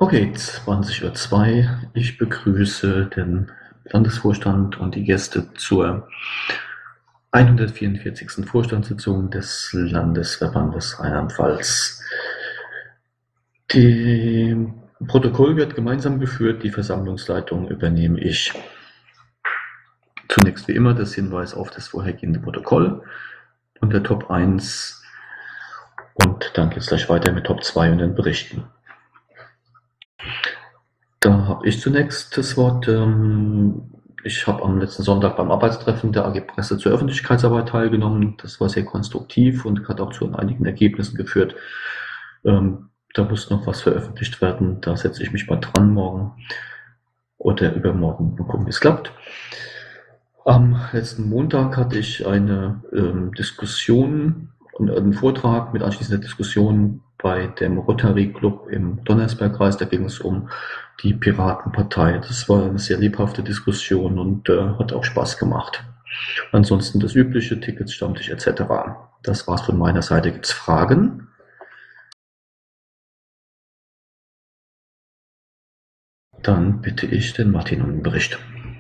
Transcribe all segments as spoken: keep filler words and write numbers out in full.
Okay, zwanzig Uhr zwei. Ich begrüße den Landesvorstand und die Gäste zur hundertvierundvierzigsten Vorstandssitzung des Landesverbandes Rheinland-Pfalz. Das Protokoll wird gemeinsam geführt, die Versammlungsleitung übernehme ich. Zunächst wie immer das Hinweis auf das vorhergehende Protokoll und der Top eins und dann geht es gleich weiter mit Top zwei und den Berichten. Da habe ich zunächst das Wort. Ich habe am letzten Sonntag beim Arbeitstreffen der A G Presse zur Öffentlichkeitsarbeit teilgenommen. Das war sehr konstruktiv und hat auch zu einigen Ergebnissen geführt. Da muss noch was veröffentlicht werden. Da setze ich mich mal dran morgen oder übermorgen. Mal gucken, wie es klappt. Am letzten Montag hatte ich eine ähm, Diskussion und einen Vortrag mit anschließender Diskussion bei dem Rotary Club im Donnersbergkreis. Da ging es um die Piratenpartei. Das war eine sehr lebhafte Diskussion und äh, hat auch Spaß gemacht. Ansonsten das übliche, Tickets, Stammtisch et cetera. Das war's von meiner Seite. Gibt es Fragen? Dann bitte ich den Martin um den Bericht.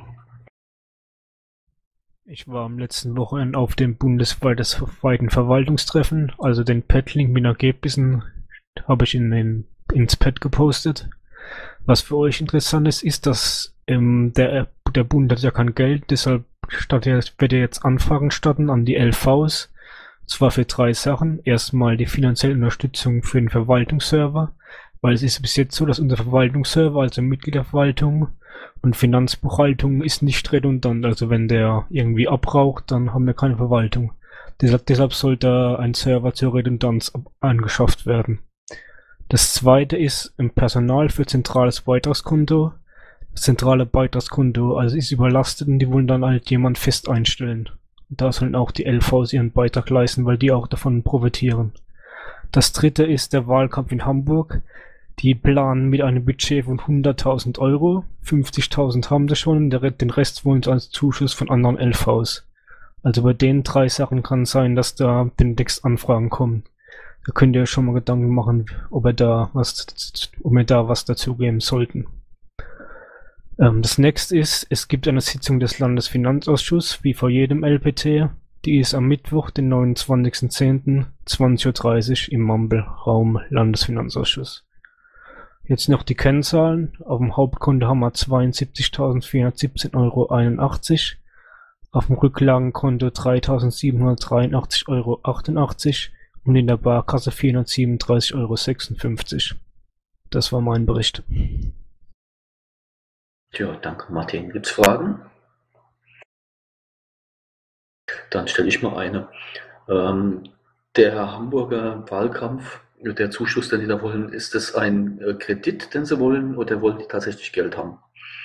Ich war am letzten Wochenende auf dem bundesweiten Verwaltungstreffen, also den Pad-Link mit Ergebnissen habe ich in den, ins Pad gepostet. Was für euch interessant ist, ist, dass ähm, der, der Bund hat ja kein Geld, deshalb statt jetzt, wird er jetzt Anfragen starten an die L Vs. Zwar für drei Sachen. Erstmal die finanzielle Unterstützung für den Verwaltungsserver, weil es ist bis jetzt so, dass unser Verwaltungsserver, also Mitgliederverwaltung und Finanzbuchhaltung, ist nicht redundant. Also wenn der irgendwie abraucht, dann haben wir keine Verwaltung. Deshalb, deshalb sollte ein Server zur Redundanz angeschafft werden. Das zweite ist ein Personal für zentrales Beitragskonto. Das zentrale Beitragskonto also ist überlastet und die wollen dann halt jemand fest einstellen. Und da sollen auch die L Vs ihren Beitrag leisten, weil die auch davon profitieren. Das dritte ist der Wahlkampf in Hamburg. Die planen mit einem Budget von hunderttausend Euro. fünfzigtausend haben sie schon, den Rest wollen sie als Zuschuss von anderen L Vs. Also bei den drei Sachen kann es sein, dass da demnächst Anfragen kommen. Da könnt ihr schon mal Gedanken machen, ob wir da was, ob wir da was dazugeben sollten. Ähm, das nächste ist, es gibt eine Sitzung des Landesfinanzausschusses, wie vor jedem L P T. Die ist am Mittwoch, den neunundzwanzigsten zehnten zwanzig Uhr dreißig im Mambel-Raum Landesfinanzausschuss. Jetzt noch die Kennzahlen. Auf dem Hauptkonto haben wir zweiundsiebzigtausendvierhundertsiebzehn Euro einundachtzig. Auf dem Rücklagenkonto dreitausendsiebenhundertdreiundachtzig Euro achtundachtzig und in der Barkasse vierhundertsiebenunddreißig Euro sechsundfünfzig. Das war mein Bericht. Ja, danke Martin. Gibt's Fragen? Dann stelle ich mal eine. Ähm, der Hamburger Wahlkampf, der Zuschuss, den die da wollen, ist das ein äh, Kredit, den sie wollen, oder wollen die tatsächlich Geld haben?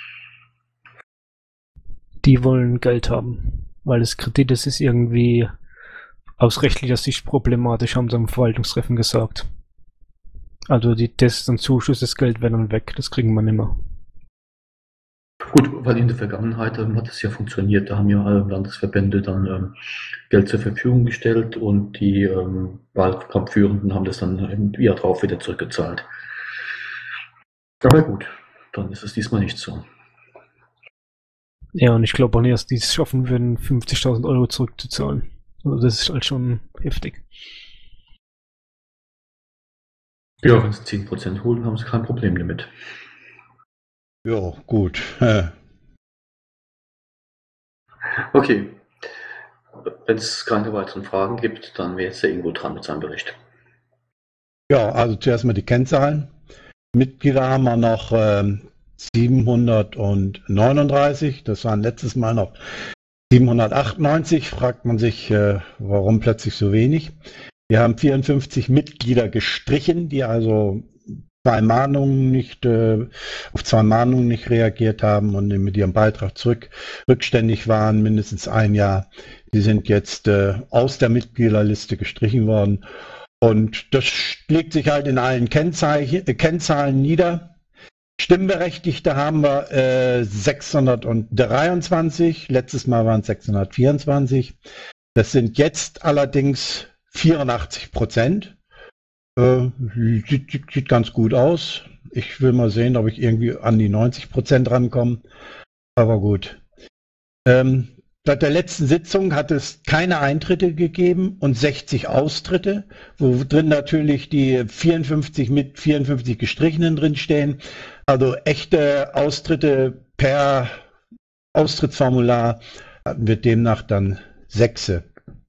Die wollen Geld haben, weil das Kredit, das ist irgendwie aus rechtlicher Sicht problematisch, haben sie am Verwaltungstreffen gesagt. Also die Tests und Zuschuss, das Geld wäre dann weg, das kriegen wir nicht mehr. Gut, weil in der Vergangenheit ähm, hat es ja funktioniert. Da haben ja alle Landesverbände dann ähm, Geld zur Verfügung gestellt und die ähm, Wahlkampfführenden haben das dann im Jahr drauf wieder zurückgezahlt. Aber gut, dann ist es diesmal nicht so. Ja, und ich glaube auch nicht, dass die es schaffen würden, fünfzigtausend Euro zurückzuzahlen. Also das ist halt schon heftig. Ja, wenn sie zehn Prozent holen, haben sie kein Problem damit. Ja, gut. Okay. Wenn es keine weiteren Fragen gibt, dann wäre jetzt der Ingo dran mit seinem Bericht. Ja, also zuerst mal die Kennzahlen. Mitglieder haben wir noch ähm, siebenhundertneununddreißig. Das waren letztes Mal noch siebenhundertachtundneunzig. Fragt man sich, äh, warum plötzlich so wenig. Wir haben vierundfünfzig Mitglieder gestrichen, die also zwei Mahnungen nicht, äh, auf zwei Mahnungen nicht reagiert haben und mit ihrem Beitrag zurück rückständig waren, mindestens ein Jahr. Die sind jetzt äh, aus der Mitgliederliste gestrichen worden. Und das schlägt sich halt in allen Kennzeichen, äh, Kennzahlen nieder. Stimmberechtigte haben wir äh, sechshundertdreiundzwanzig, letztes Mal waren es sechshundertvierundzwanzig. Das sind jetzt allerdings vierundachtzig Prozent. Äh, sieht, sieht ganz gut aus. Ich will mal sehen, ob ich irgendwie an die neunzig Prozent rankomme. Aber gut. Ähm, Seit der letzten Sitzung hat es keine Eintritte gegeben und sechzig Austritte, wo drin natürlich die vierundfünfzig mit vierundfünfzig gestrichenen drin stehen. Also echte Austritte per Austrittsformular hatten wir demnach dann sechse.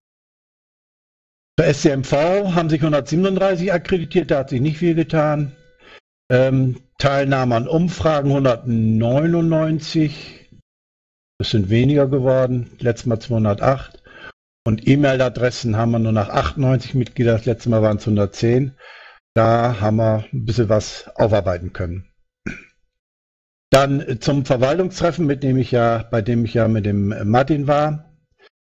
Bei S C M V haben sich hundertsiebenunddreißig akkreditiert, da hat sich nicht viel getan. Ähm, Teilnahme an Umfragen hundertneunundneunzig. Das sind weniger geworden, letztes Mal zweihundertacht. Und E-Mail-Adressen haben wir nur noch achtundneunzig Mitglieder, das letzte Mal waren es hundertzehn. Da haben wir ein bisschen was aufarbeiten können. Dann zum Verwaltungstreffen, mit dem ich ja, bei dem ich ja mit dem Martin war.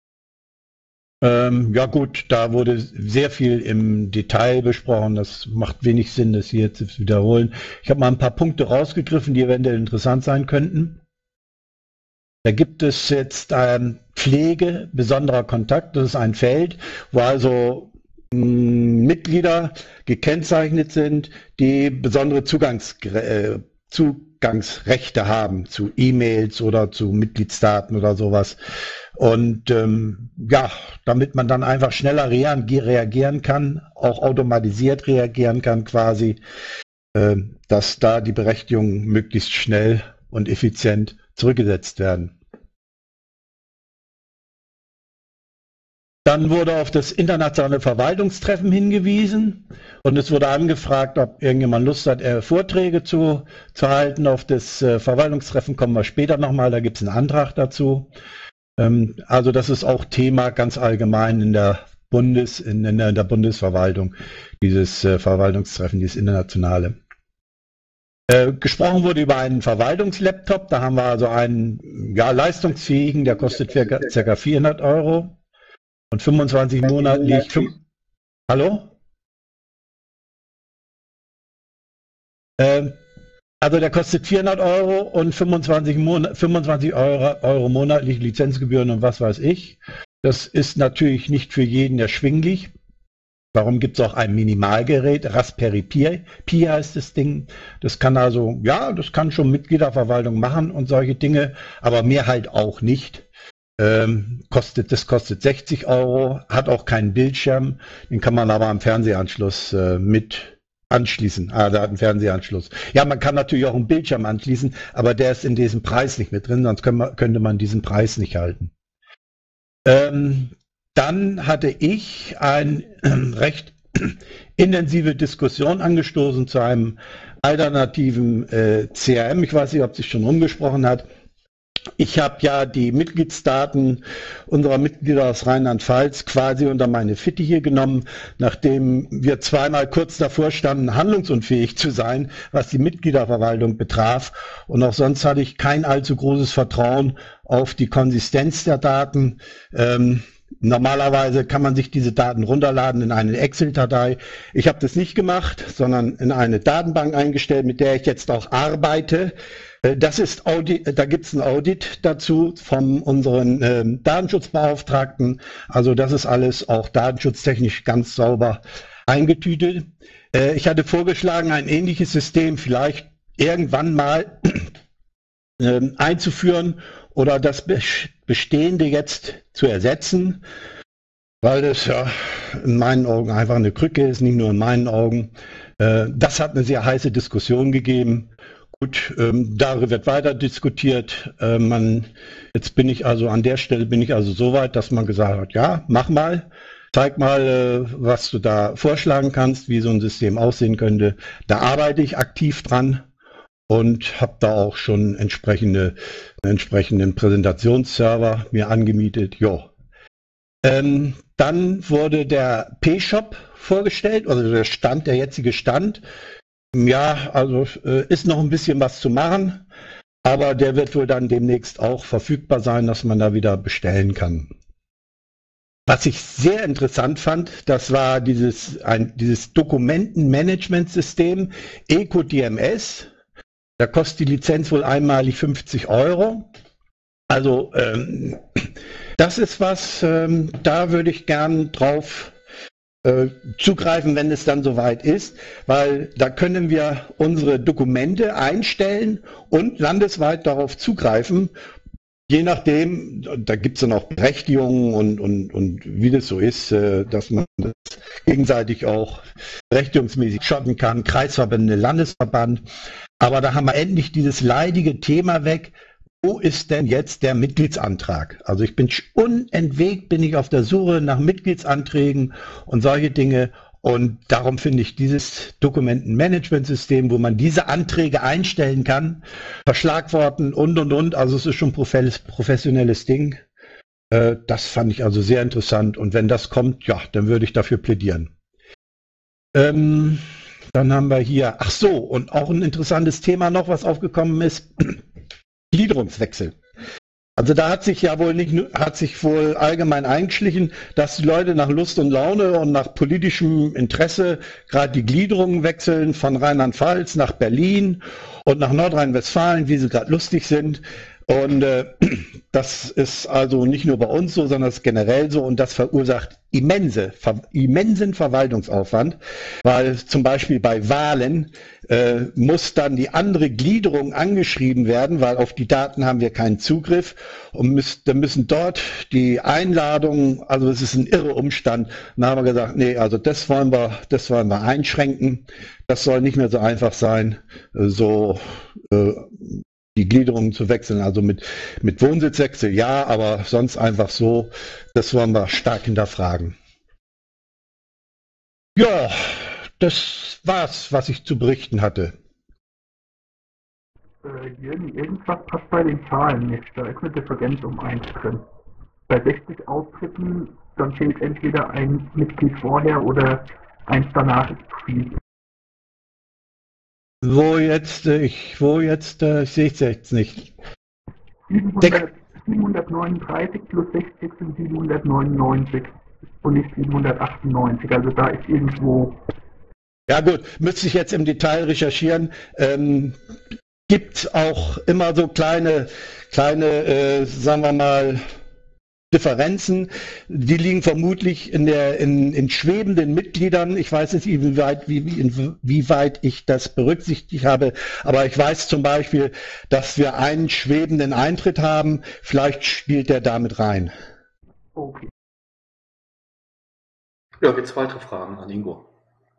Ähm, ja gut, da wurde sehr viel im Detail besprochen. Das macht wenig Sinn, das hier jetzt zu wiederholen. Ich habe mal ein paar Punkte rausgegriffen, die eventuell interessant sein könnten. Da gibt es jetzt ein Pflege besonderer Kontakt. Das ist ein Feld, wo also mh, Mitglieder gekennzeichnet sind, die besondere Zugangs, äh, Zugangsrechte haben zu E-Mails oder zu Mitgliedsdaten oder sowas. Und ähm, ja, damit man dann einfach schneller reagieren kann, auch automatisiert reagieren kann quasi, äh, dass da die Berechtigungen möglichst schnell und effizient zurückgesetzt werden. Dann wurde auf das internationale Verwaltungstreffen hingewiesen und es wurde angefragt, ob irgendjemand Lust hat, Vorträge zu, zu halten. Auf das äh, Verwaltungstreffen kommen wir später nochmal, da gibt es einen Antrag dazu. Ähm, also das ist auch Thema ganz allgemein in der, Bundes, in, in der, in der Bundesverwaltung, dieses äh, Verwaltungstreffen, dieses internationale. Äh, gesprochen wurde über einen Verwaltungslaptop, da haben wir also einen ja, leistungsfähigen, der kostet ca. vierhundert Euro. Und fünfundzwanzig monatlich. Hallo? Ähm, also der kostet vierhundert Euro und fünfundzwanzig, Mon fünfundzwanzig Euro, Euro monatlich Lizenzgebühren und was weiß ich. Das ist natürlich nicht für jeden erschwinglich. Darum gibt es auch ein Minimalgerät, Raspberry Pi, Pi heißt das Ding. Das kann also, ja, das kann schon Mitgliederverwaltung machen und solche Dinge, aber mehr halt auch nicht. Ähm, kostet, das kostet sechzig Euro, hat auch keinen Bildschirm, den kann man aber am Fernsehanschluss äh, mit anschließen. Ah, da hat einen Fernsehanschluss. Ja, man kann natürlich auch einen Bildschirm anschließen, aber der ist in diesem Preis nicht mit drin, sonst können wir, könnte man diesen Preis nicht halten. Ähm, dann hatte ich eine äh, recht intensive Diskussion angestoßen zu einem alternativen äh, C R M. Ich weiß nicht, ob sich schon rumgesprochen hat. Ich habe ja die Mitgliedsdaten unserer Mitglieder aus Rheinland-Pfalz quasi unter meine Fittiche genommen, nachdem wir zweimal kurz davor standen, handlungsunfähig zu sein, was die Mitgliederverwaltung betraf. Und auch sonst hatte ich kein allzu großes Vertrauen auf die Konsistenz der Daten. Ähm, Normalerweise kann man sich diese Daten runterladen in eine Excel-Datei. Ich habe das nicht gemacht, sondern in eine Datenbank eingestellt, mit der ich jetzt auch arbeite. Das ist Audit, da gibt es ein Audit dazu von unseren äh, Datenschutzbeauftragten. Also das ist alles auch datenschutztechnisch ganz sauber eingetütet. Äh, ich hatte vorgeschlagen, ein ähnliches System vielleicht irgendwann mal äh, einzuführen oder das Bestehende jetzt zu ersetzen, weil das ja in meinen Augen einfach eine Krücke ist, nicht nur in meinen Augen. Äh, das hat eine sehr heiße Diskussion gegeben. Gut, ähm, darüber wird weiter diskutiert. Äh, man, jetzt bin ich also an der Stelle bin ich also so weit, dass man gesagt hat, ja, mach mal, zeig mal, äh, was du da vorschlagen kannst, wie so ein System aussehen könnte. Da arbeite ich aktiv dran und habe da auch schon entsprechende, einen entsprechenden Präsentationsserver mir angemietet. Jo. Ähm, dann wurde der P-Shop vorgestellt, also der Stand, der jetzige Stand. Ja, also äh, ist noch ein bisschen was zu machen, aber der wird wohl dann demnächst auch verfügbar sein, dass man da wieder bestellen kann. Was ich sehr interessant fand, das war dieses, ein, dieses Dokumentenmanagementsystem EcoDMS. Da kostet die Lizenz wohl einmalig fünfzig Euro. Also ähm, das ist was, ähm, da würde ich gern drauf äh, zugreifen, wenn es dann soweit ist, weil da können wir unsere Dokumente einstellen und landesweit darauf zugreifen. Je nachdem, da gibt es dann auch Berechtigungen und, und, und wie das so ist, äh, dass man das gegenseitig auch berechtigungsmäßig schotten kann, Kreisverbände, Landesverband. Aber da haben wir endlich dieses leidige Thema weg. Wo ist denn jetzt der Mitgliedsantrag? Also ich bin unentwegt, bin ich auf der Suche nach Mitgliedsanträgen und solche Dinge. Und darum finde ich dieses Dokumentenmanagementsystem, wo man diese Anträge einstellen kann, verschlagworten und, und, und. Also es ist schon ein professionelles Ding. Äh, das fand ich also sehr interessant. Und wenn das kommt, ja, dann würde ich dafür plädieren. Ähm, dann haben wir hier, ach so, und auch ein interessantes Thema noch, was aufgekommen ist. Gliederungswechsel. Also da hat sich ja wohl nicht, hat sich wohl allgemein eingeschlichen, dass die Leute nach Lust und Laune und nach politischem Interesse gerade die Gliederungen wechseln von Rheinland-Pfalz nach Berlin und nach Nordrhein-Westfalen, wie sie gerade lustig sind. Und äh, das ist also nicht nur bei uns so, sondern es ist generell so und das verursacht immense, ver immensen Verwaltungsaufwand, weil zum Beispiel bei Wahlen äh, muss dann die andere Gliederung angeschrieben werden, weil auf die Daten haben wir keinen Zugriff und müssen, dann müssen dort die Einladungen, also es ist ein irre Umstand. Dann haben wir gesagt, nee, also das wollen wir, das wollen wir einschränken. Das soll nicht mehr so einfach sein, so äh, die Gliederungen zu wechseln, also mit, mit Wohnsitzwechsel ja, aber sonst einfach so, das wollen wir stark hinterfragen. Ja, das war's, was ich zu berichten hatte. Äh, Jürgen, irgendwas passt bei den Zahlen nicht, da ist eine Differenz um eins drin. Bei sechzig Austritten, dann fehlt entweder ein Mitglied vorher oder eins danach ist zu viel. Wo jetzt, äh, ich, wo jetzt, äh, ich sehe es jetzt nicht. siebenhundert, siebenhundertneununddreißig plus sechzig sind siebenhundertneunundneunzig und nicht siebenhundertachtundneunzig, also da ist irgendwo... Ja gut, müsste ich jetzt im Detail recherchieren. Ähm, gibt auch immer so kleine, kleine, äh, sagen wir mal, Differenzen, die liegen vermutlich in der in, in schwebenden Mitgliedern. Ich weiß nicht, inwieweit, wie, wie, inwieweit ich das berücksichtigt habe, aber ich weiß zum Beispiel, dass wir einen schwebenden Eintritt haben. Vielleicht spielt der damit rein. Okay. Ja, gibt es weitere Fragen an Ingo?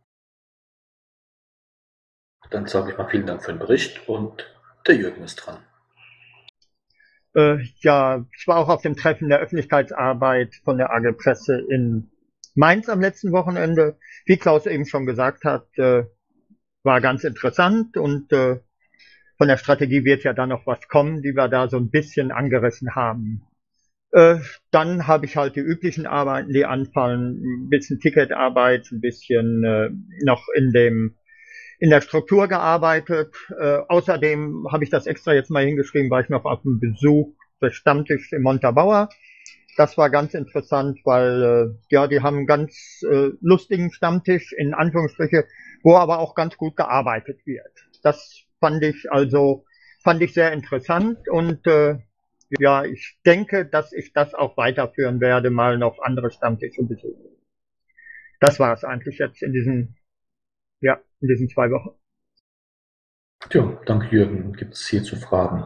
Dann sage ich mal vielen Dank für den Bericht und der Jürgen ist dran. Äh, ja, ich war auch auf dem Treffen der Öffentlichkeitsarbeit von der A G Presse in Mainz am letzten Wochenende. Wie Klaus eben schon gesagt hat, äh, war ganz interessant und äh, von der Strategie wird ja dann noch was kommen, die wir da so ein bisschen angerissen haben. Äh, dann habe ich halt die üblichen Arbeiten, die anfallen, ein bisschen Ticketarbeit, ein bisschen äh, noch in dem in der Struktur gearbeitet. Äh, außerdem habe ich das extra jetzt mal hingeschrieben, weil ich noch auf dem Besuch des Stammtischs im Montabaur. Das war ganz interessant, weil äh, ja, die haben einen ganz äh, lustigen Stammtisch, in Anführungsstriche, wo aber auch ganz gut gearbeitet wird. Das fand ich also, fand ich sehr interessant und äh, ja, ich denke, dass ich das auch weiterführen werde, mal noch andere Stammtische besuchen. Das war es eigentlich jetzt in diesen Ja, in diesen zwei Wochen. Ja, danke Jürgen. Gibt es hierzu Fragen?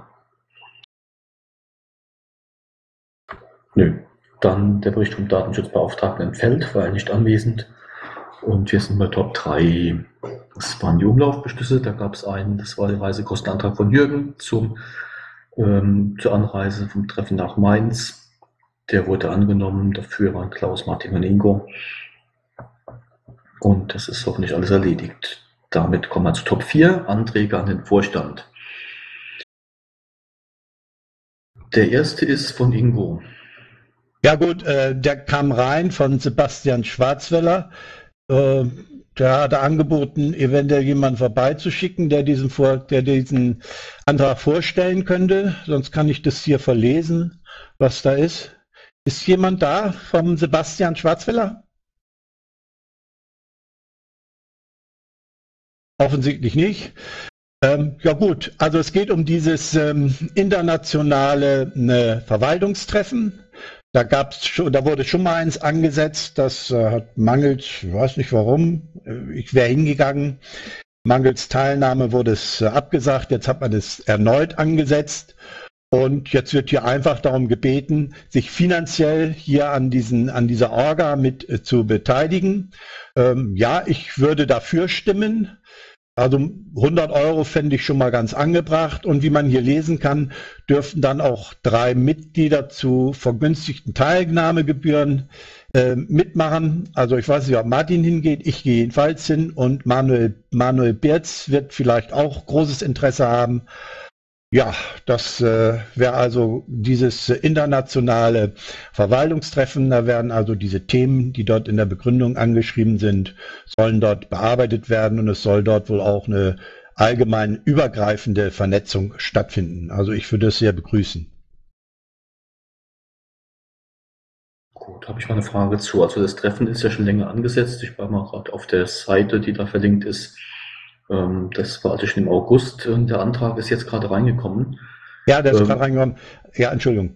Nö. Dann der Bericht vom Datenschutzbeauftragten entfällt, war er nicht anwesend. Und wir sind bei Top drei. Das waren die Umlaufbeschlüsse. Da gab es einen, das war der Reisekostenantrag von Jürgen zum, ähm, zur Anreise vom Treffen nach Mainz. Der wurde angenommen. Dafür waren Klaus, Martin und Ingo. Und das ist hoffentlich alles erledigt. Damit kommen wir zu Top vier, Anträge an den Vorstand. Der erste ist von Ingo. Ja gut, äh, der kam rein von Sebastian Schwarzweller. Äh, der hatte angeboten, eventuell jemanden vorbeizuschicken, der diesen, Vor der diesen Antrag vorstellen könnte. Sonst kann ich das hier verlesen, was da ist. Ist jemand da vom Sebastian Schwarzweller? Offensichtlich nicht. Ähm, ja gut, also es geht um dieses ähm, internationale äh, Verwaltungstreffen. Da gab's schon, da wurde schon mal eins angesetzt, das äh, hat mangels, ich weiß nicht warum, äh, ich wäre hingegangen, mangels Teilnahme wurde es äh, abgesagt, jetzt hat man es erneut angesetzt und jetzt wird hier einfach darum gebeten, sich finanziell hier an diesen, an dieser Orga mit äh, zu beteiligen. Ähm, ja, ich würde dafür stimmen. Also hundert Euro fände ich schon mal ganz angebracht und wie man hier lesen kann, dürften dann auch drei Mitglieder zu vergünstigten Teilnahmegebühren äh, mitmachen. Also ich weiß nicht, ob Martin hingeht, ich gehe jedenfalls hin und Manuel, Manuel Birz wird vielleicht auch großes Interesse haben. Ja, das äh, wäre also dieses äh, internationale Verwaltungstreffen. Da werden also diese Themen, die dort in der Begründung angeschrieben sind, sollen dort bearbeitet werden und es soll dort wohl auch eine allgemein übergreifende Vernetzung stattfinden. Also ich würde es sehr begrüßen. Gut, habe ich mal eine Frage zu. Also das Treffen ist ja schon länger angesetzt. Ich war mal gerade auf der Seite, die da verlinkt ist. Ähm, das war also schon im August und der Antrag ist jetzt gerade reingekommen. Ja, der ist Ähm, gerade reingekommen. Ja, Entschuldigung.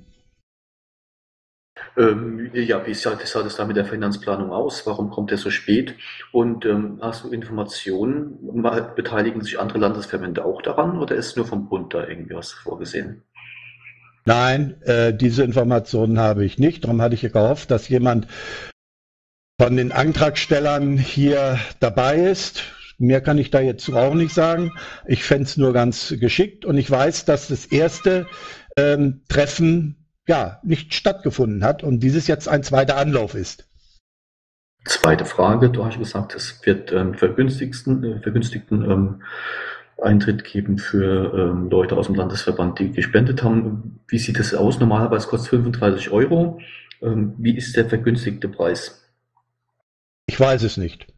Ähm, ja, wie sah, sah das da mit der Finanzplanung aus? Warum kommt der so spät? Und ähm, hast du Informationen? Mal- Beteiligen sich andere Landesverbände auch daran oder ist nur vom Bund da irgendwie was vorgesehen? Nein, äh, diese Informationen habe ich nicht. Darum hatte ich ja gehofft, dass jemand von den Antragstellern hier dabei ist. Mehr kann ich da jetzt auch nicht sagen. Ich fände es nur ganz geschickt und ich weiß, dass das erste ähm, Treffen ja nicht stattgefunden hat und dieses jetzt ein zweiter Anlauf ist. Zweite Frage, du hast gesagt, es wird ähm, vergünstigsten, äh, vergünstigten ähm, Eintritt geben für ähm, Leute aus dem Landesverband, die gespendet haben. Wie sieht das aus? Normalerweise kostet es fünfunddreißig Euro. Ähm, wie ist der vergünstigte Preis? Ich weiß es nicht.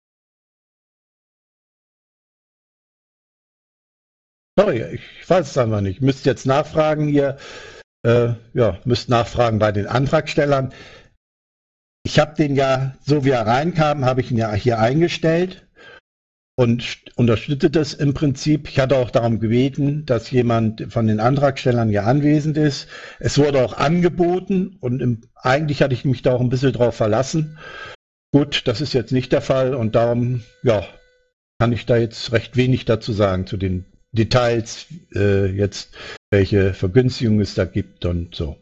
Sorry, ich weiß es einfach nicht. Müsst jetzt nachfragen hier. Äh, ja, müsst nachfragen bei den Antragstellern. Ich habe den ja, so wie er reinkam, habe ich ihn ja hier eingestellt und unterstütze das im Prinzip. Ich hatte auch darum gebeten, dass jemand von den Antragstellern hier anwesend ist. Es wurde auch angeboten und im, eigentlich hatte ich mich da auch ein bisschen drauf verlassen. Gut, das ist jetzt nicht der Fall und darum, ja, kann ich da jetzt recht wenig dazu sagen, zu den Details, äh, jetzt, welche Vergünstigung es da gibt und so.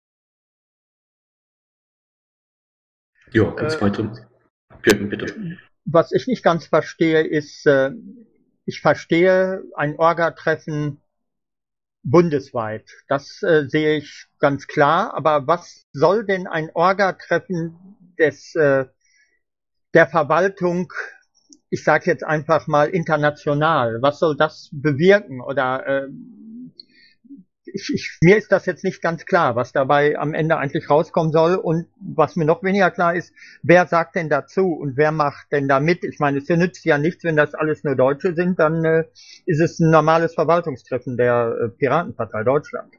Ja, ganz Äh, weitere. Jürgen, bitte. Was ich nicht ganz verstehe, ist, äh, ich verstehe ein Orga-Treffen bundesweit. Das äh, sehe ich ganz klar. Aber was soll denn ein Orga-Treffen des äh, der Verwaltung, ich sage jetzt einfach mal international, was soll das bewirken? Oder äh, ich, ich, mir ist das jetzt nicht ganz klar, was dabei am Ende eigentlich rauskommen soll. Und was mir noch weniger klar ist, wer sagt denn dazu und wer macht denn da mit? Ich meine, es nützt ja nichts, wenn das alles nur Deutsche sind, dann äh, ist es ein normales Verwaltungstreffen der äh, Piratenpartei Deutschland.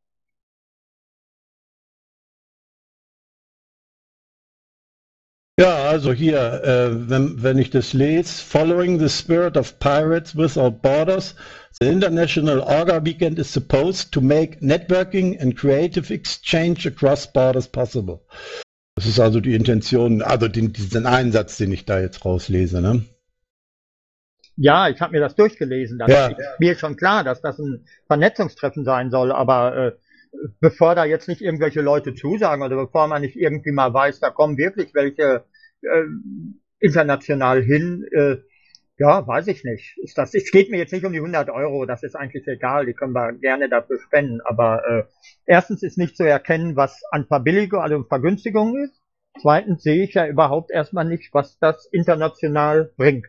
Ja, also hier, äh, wenn, wenn ich das lese, Following the Spirit of Pirates Without Borders, the International Orga Weekend is supposed to make networking and creative exchange across borders possible. Das ist also die Intention, also den, diesen Einsatz, den ich da jetzt rauslese, ne? Ja, ich habe mir das durchgelesen. Das Ja. ist mir schon klar, dass das ein Vernetzungstreffen sein soll, aber äh, bevor da jetzt nicht irgendwelche Leute zusagen oder bevor man nicht irgendwie mal weiß, da kommen wirklich welche äh, international hin, äh, ja, weiß ich nicht. Ist das, es geht mir jetzt nicht um die hundert Euro, das ist eigentlich egal, die können wir gerne dafür spenden, aber äh, erstens ist nicht zu erkennen, was an Verbilligung, also Vergünstigung ist. Zweitens sehe ich ja überhaupt erstmal nicht, was das international bringt.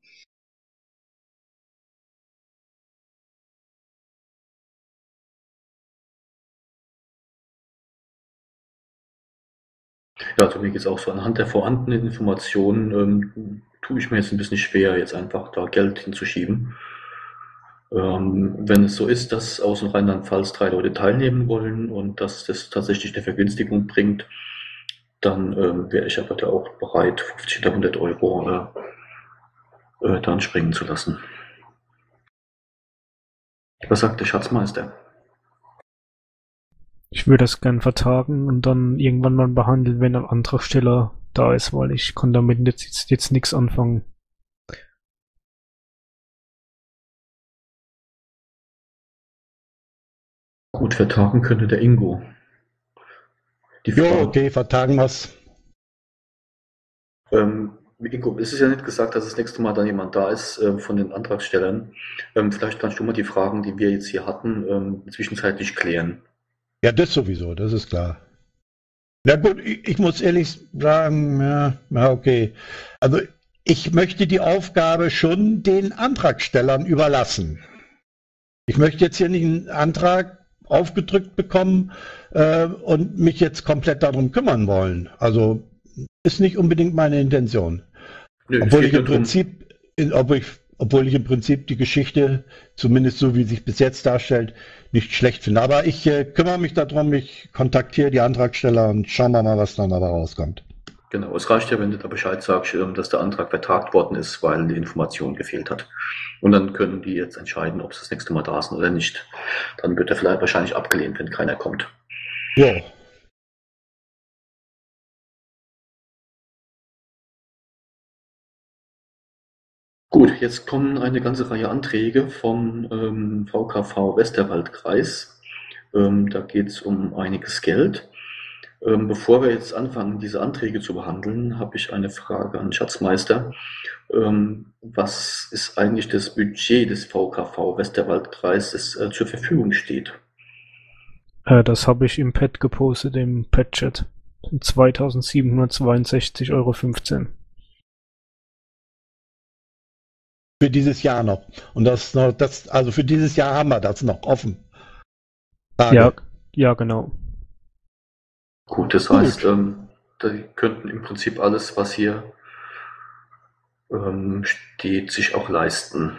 Ja, also mir geht es auch so. Anhand der vorhandenen Informationen ähm, tue ich mir jetzt ein bisschen schwer, jetzt einfach da Geld hinzuschieben. Ähm, wenn es so ist, dass aus dem Rheinland-Pfalz drei Leute teilnehmen wollen und dass das tatsächlich eine Vergünstigung bringt, dann ähm, wäre ich aber da auch bereit, fünfzig oder hundert Euro äh, äh, dann springen zu lassen. Was sagt der Schatzmeister? Ich würde das gern vertagen und dann irgendwann mal behandeln, wenn ein Antragsteller da ist, weil ich kann damit jetzt, jetzt, jetzt nichts anfangen. Gut, vertagen könnte der Ingo. Die Jo, Frage, okay, vertagen wir's. ähm, Ingo, es ist ja nicht gesagt, dass das nächste Mal dann jemand da ist ähm, von den Antragstellern. Ähm, vielleicht kannst du mal die Fragen, die wir jetzt hier hatten, ähm, zwischenzeitlich klären. Ja, das sowieso, das ist klar. Na gut, ich, ich muss ehrlich sagen, ja, ja, okay. Also ich möchte die Aufgabe schon den Antragstellern überlassen. Ich möchte jetzt hier nicht einen Antrag aufgedrückt bekommen äh, und mich jetzt komplett darum kümmern wollen. Also ist nicht unbedingt meine Intention. Nö, es Obwohl geht ich im nur drum, Prinzip, in, obwohl, ich, obwohl ich im Prinzip die Geschichte, zumindest so wie sie sich bis jetzt darstellt, nicht schlecht finde. Aber ich äh, kümmere mich darum, ich kontaktiere die Antragsteller und schauen wir mal, was dann dabei rauskommt. genau, es reicht ja, wenn du da Bescheid sagst, ähm, dass der Antrag vertagt worden ist, weil die Information gefehlt hat. Und dann können die jetzt entscheiden, ob sie das nächste Mal da sind oder nicht. Dann wird er vielleicht wahrscheinlich abgelehnt, wenn keiner kommt. Ja, Gut, jetzt kommen eine ganze Reihe Anträge vom ähm, V K V Westerwaldkreis. Ähm, da geht es um einiges Geld. Ähm, bevor wir jetzt anfangen, diese Anträge zu behandeln, habe ich eine Frage an Schatzmeister. Ähm, was ist eigentlich das Budget des V K V Westerwaldkreis, das äh, zur Verfügung steht? Äh, das habe ich im Pad gepostet, im Pad-Chat. zweitausendsiebenhundertzweiundsechzig Euro fünfzehn. für dieses Jahr noch. Und das noch, das, also für dieses Jahr haben wir das noch offen. Frage. Ja, ja, genau. Gut, das Gut. heißt, ähm, die könnten im Prinzip alles, was hier ähm, steht, sich auch leisten.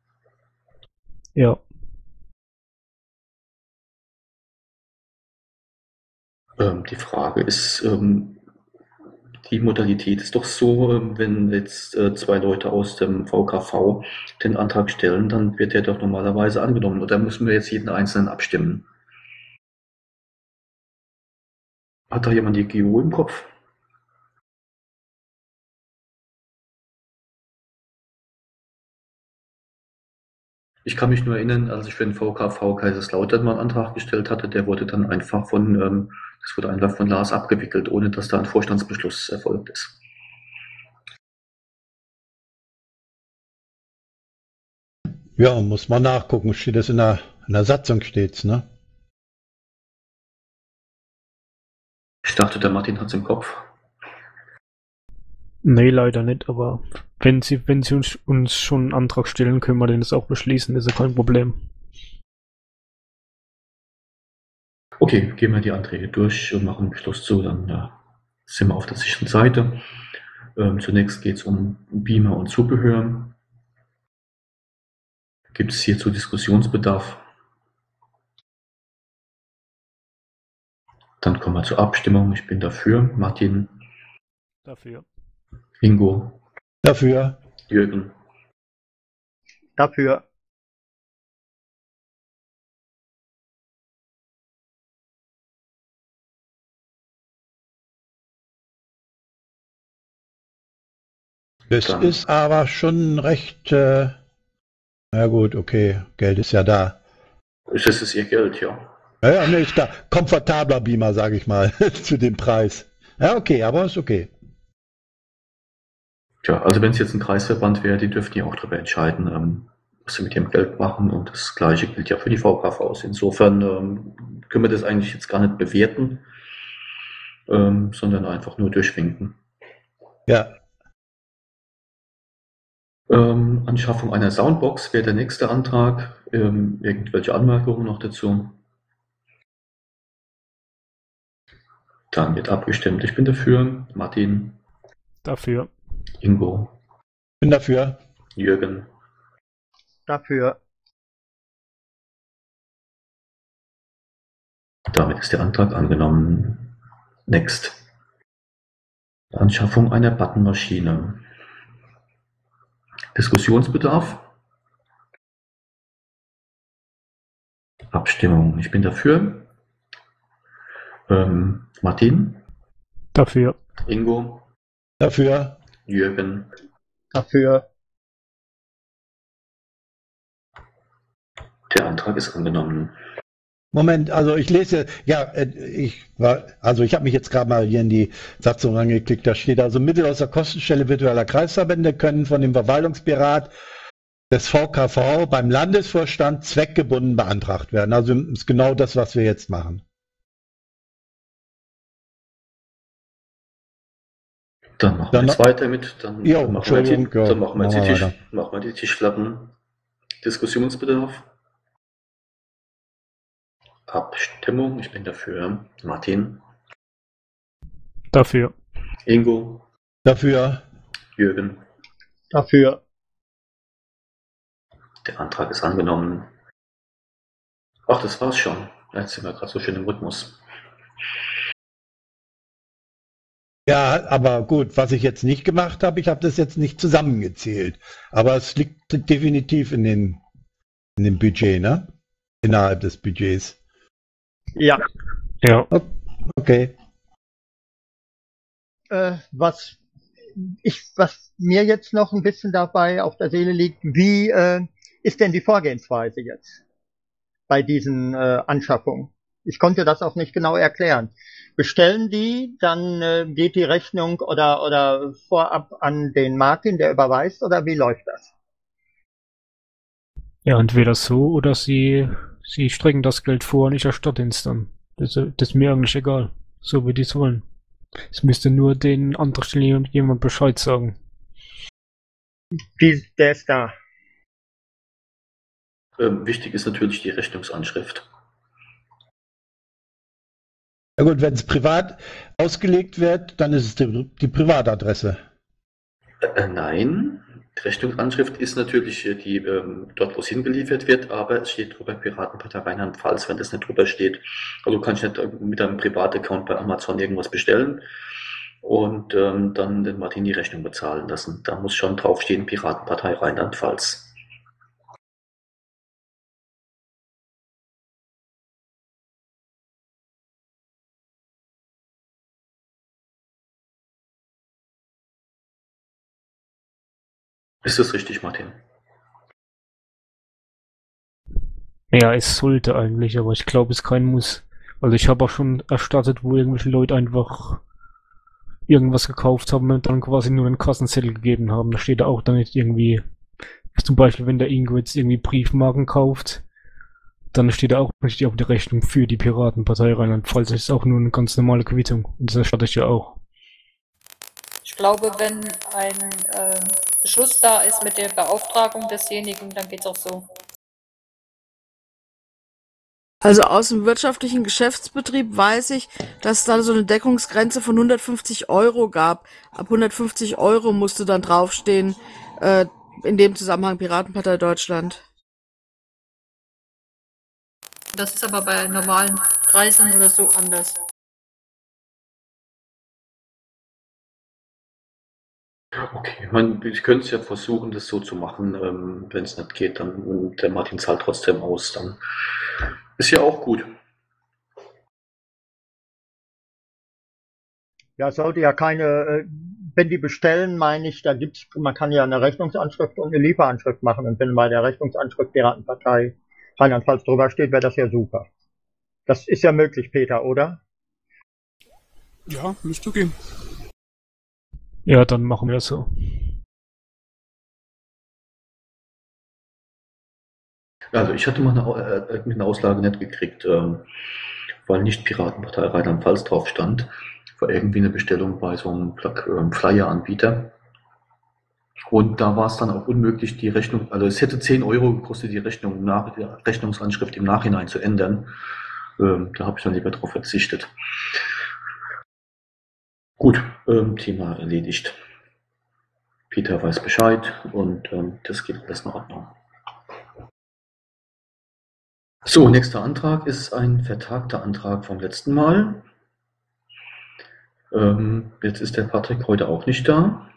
Ja. Ähm, die Frage ist, ähm, die Modalität ist doch so, ähm, wenn jetzt äh, zwei Leute aus dem V K V den Antrag stellen, dann wird der doch normalerweise angenommen. Oder müssen wir jetzt jeden Einzelnen abstimmen? Hat da jemand die G U im Kopf? Ich kann mich nur erinnern, als ich für den V K V Kaiserslautern mal einen Antrag gestellt hatte, der wurde dann einfach von, ähm, das wurde einfach von Lars abgewickelt, ohne dass da ein Vorstandsbeschluss erfolgt ist. Ja, muss man nachgucken. Steht das in der, in der Satzung steht's, ne? Ich dachte, der Martin hat's im Kopf. Nee, leider nicht, aber wenn Sie, wenn Sie uns, uns schon einen Antrag stellen, können wir den jetzt auch beschließen, ist ja kein Problem. Okay, gehen wir die Anträge durch und machen einen Beschluss zu, dann äh, sind wir auf der sicheren Seite. Ähm, zunächst geht es um Beamer und Zubehör. Gibt es hierzu Diskussionsbedarf? Dann kommen wir zur Abstimmung. Ich bin dafür. Martin, Dafür. Ingo, Dafür. Jürgen, Dafür. Das Dann- ist aber schon recht, äh, na gut, okay, Geld ist ja da. das ist ihr Geld, ja. Ja, ja, nee, ist klar. Komfortabler Beamer, sage ich mal, zu dem Preis. Ja, okay, aber ist okay. Tja, also wenn es jetzt ein Kreisverband wäre, die dürften ja auch darüber entscheiden, ähm, was sie mit ihrem Geld machen. Und das Gleiche gilt ja für die V K Vs. Insofern ähm, können wir das eigentlich jetzt gar nicht bewerten, ähm, sondern einfach nur durchwinken. Ja, Ähm, Anschaffung einer Soundbox wäre der nächste Antrag. Ähm, irgendwelche Anmerkungen noch dazu? Dann wird abgestimmt. Ich bin dafür. Martin, Dafür. Ingo, bin dafür. Jürgen, Dafür. damit ist der Antrag angenommen. Next. Anschaffung einer Buttonmaschine. Diskussionsbedarf? Abstimmung. Ich bin dafür. Ähm, Martin, Dafür. Ingo, Dafür. Jürgen, Dafür. der Antrag ist angenommen. Moment, also ich lese, ja, äh, ich war, also ich habe mich jetzt gerade mal hier in die Satzung angeklickt, da steht also Mittel aus der Kostenstelle virtueller Kreisverbände können von dem Verwaltungsberat des V K V beim Landesvorstand zweckgebunden beantragt werden. Also ist genau das, was wir jetzt machen. Dann machen Dann wir jetzt noch- weiter mit. Dann Jo, machen wir, Entschuldigung, die, ja, dann machen wir jetzt die, machen wir Tisch, weiter. machen wir die Tischflappen. Diskussionsbedarf. Abstimmung. Ich bin dafür. Martin, Dafür. Ingo, Dafür. Jürgen. Dafür. Der Antrag ist angenommen. Ach, das war's schon. Jetzt sind wir gerade so schön im Rhythmus. Ja, aber gut, was ich jetzt nicht gemacht habe, ich habe das jetzt nicht zusammengezählt. Aber es liegt definitiv in, den, in dem Budget, ne? Innerhalb des Budgets. Ja. Ja. Okay. Äh, was ich, was mir jetzt noch ein bisschen dabei auf der Seele liegt, wie äh, ist denn die Vorgehensweise jetzt bei diesen äh, Anschaffungen? Ich konnte das auch nicht genau erklären. Bestellen die, dann äh, geht die Rechnung oder oder vorab an den Martin, der überweist, oder wie läuft das? Ja, entweder so oder sie, sie strecken das Geld vor und ich erstatte es dann. Das, das ist mir eigentlich egal. So wie die es wollen. Es müsste nur den anderen Stellen jemand Bescheid sagen. Die, der ist da. Ähm, wichtig ist natürlich die Rechnungsanschrift. Ja gut, wenn es privat ausgelegt wird, dann ist es die, die Privatadresse. Äh, nein, die Rechnungsanschrift ist natürlich äh, die ähm, dort, wo es hingeliefert wird, aber es steht drüber Piratenpartei Rheinland-Pfalz, wenn das nicht drüber steht. Also du kannst nicht äh, mit einem Privataccount bei Amazon irgendwas bestellen und ähm, dann den Martin die Rechnung bezahlen lassen. Da muss schon draufstehen Piratenpartei Rheinland-Pfalz. Ist das richtig, Martin? Ja, es sollte eigentlich, aber ich glaube, es kein Muss. Also ich habe auch schon erstattet, wo irgendwelche Leute einfach irgendwas gekauft haben und dann quasi nur einen Kassenzettel gegeben haben. Da steht da auch dann nicht irgendwie, zum Beispiel, wenn der Ingo jetzt irgendwie Briefmarken kauft, dann steht da auch nicht auf der Rechnung für die Piratenpartei Rheinland-Pfalz. Das ist auch nur eine ganz normale Quittung. Und das erstatte ich ja auch. Ich glaube, wenn ein äh, Beschluss da ist mit der Beauftragung desjenigen, dann geht's auch so. Also aus dem wirtschaftlichen Geschäftsbetrieb weiß ich, dass es da so eine Deckungsgrenze von hundertfünfzig Euro gab. Ab hundertfünfzig Euro musste dann draufstehen, äh, in dem Zusammenhang Piratenpartei Deutschland. Das ist aber bei normalen Kreisen oder so anders. Okay, ich meine, ich könnte es ja versuchen, das so zu machen. Ähm, wenn es nicht geht, dann und der Martin zahlt trotzdem aus. Dann ist ja auch gut. Ja, es sollte ja keine, äh, wenn die bestellen, meine ich, da gibt's, man kann ja eine Rechnungsanschrift und eine Lieferanschrift machen. Und wenn bei der Rechnungsanschrift Piratenpartei Rheinland-Pfalz drüber steht, wäre das ja super. Das ist ja möglich, Peter, oder? Ja, müsste gehen. Ja, dann machen wir das so. Also ich hatte mal eine, Au- äh, eine Auslage nicht gekriegt, ähm, weil nicht Piratenpartei Rheinland-Pfalz drauf stand. War irgendwie eine Bestellung bei so einem Plug- ähm, Flyer-Anbieter. Und da war es dann auch unmöglich, die Rechnung, also es hätte zehn Euro gekostet, die Rechnung nach, die Rechnungsanschrift im Nachhinein zu ändern. Ähm, da habe ich dann lieber drauf verzichtet. Gut, ähm, Thema erledigt. Peter weiß Bescheid und ähm, das geht alles in Ordnung. So, nächster Antrag ist ein vertagter Antrag vom letzten Mal. Ähm, jetzt ist der Patrick heute auch nicht da.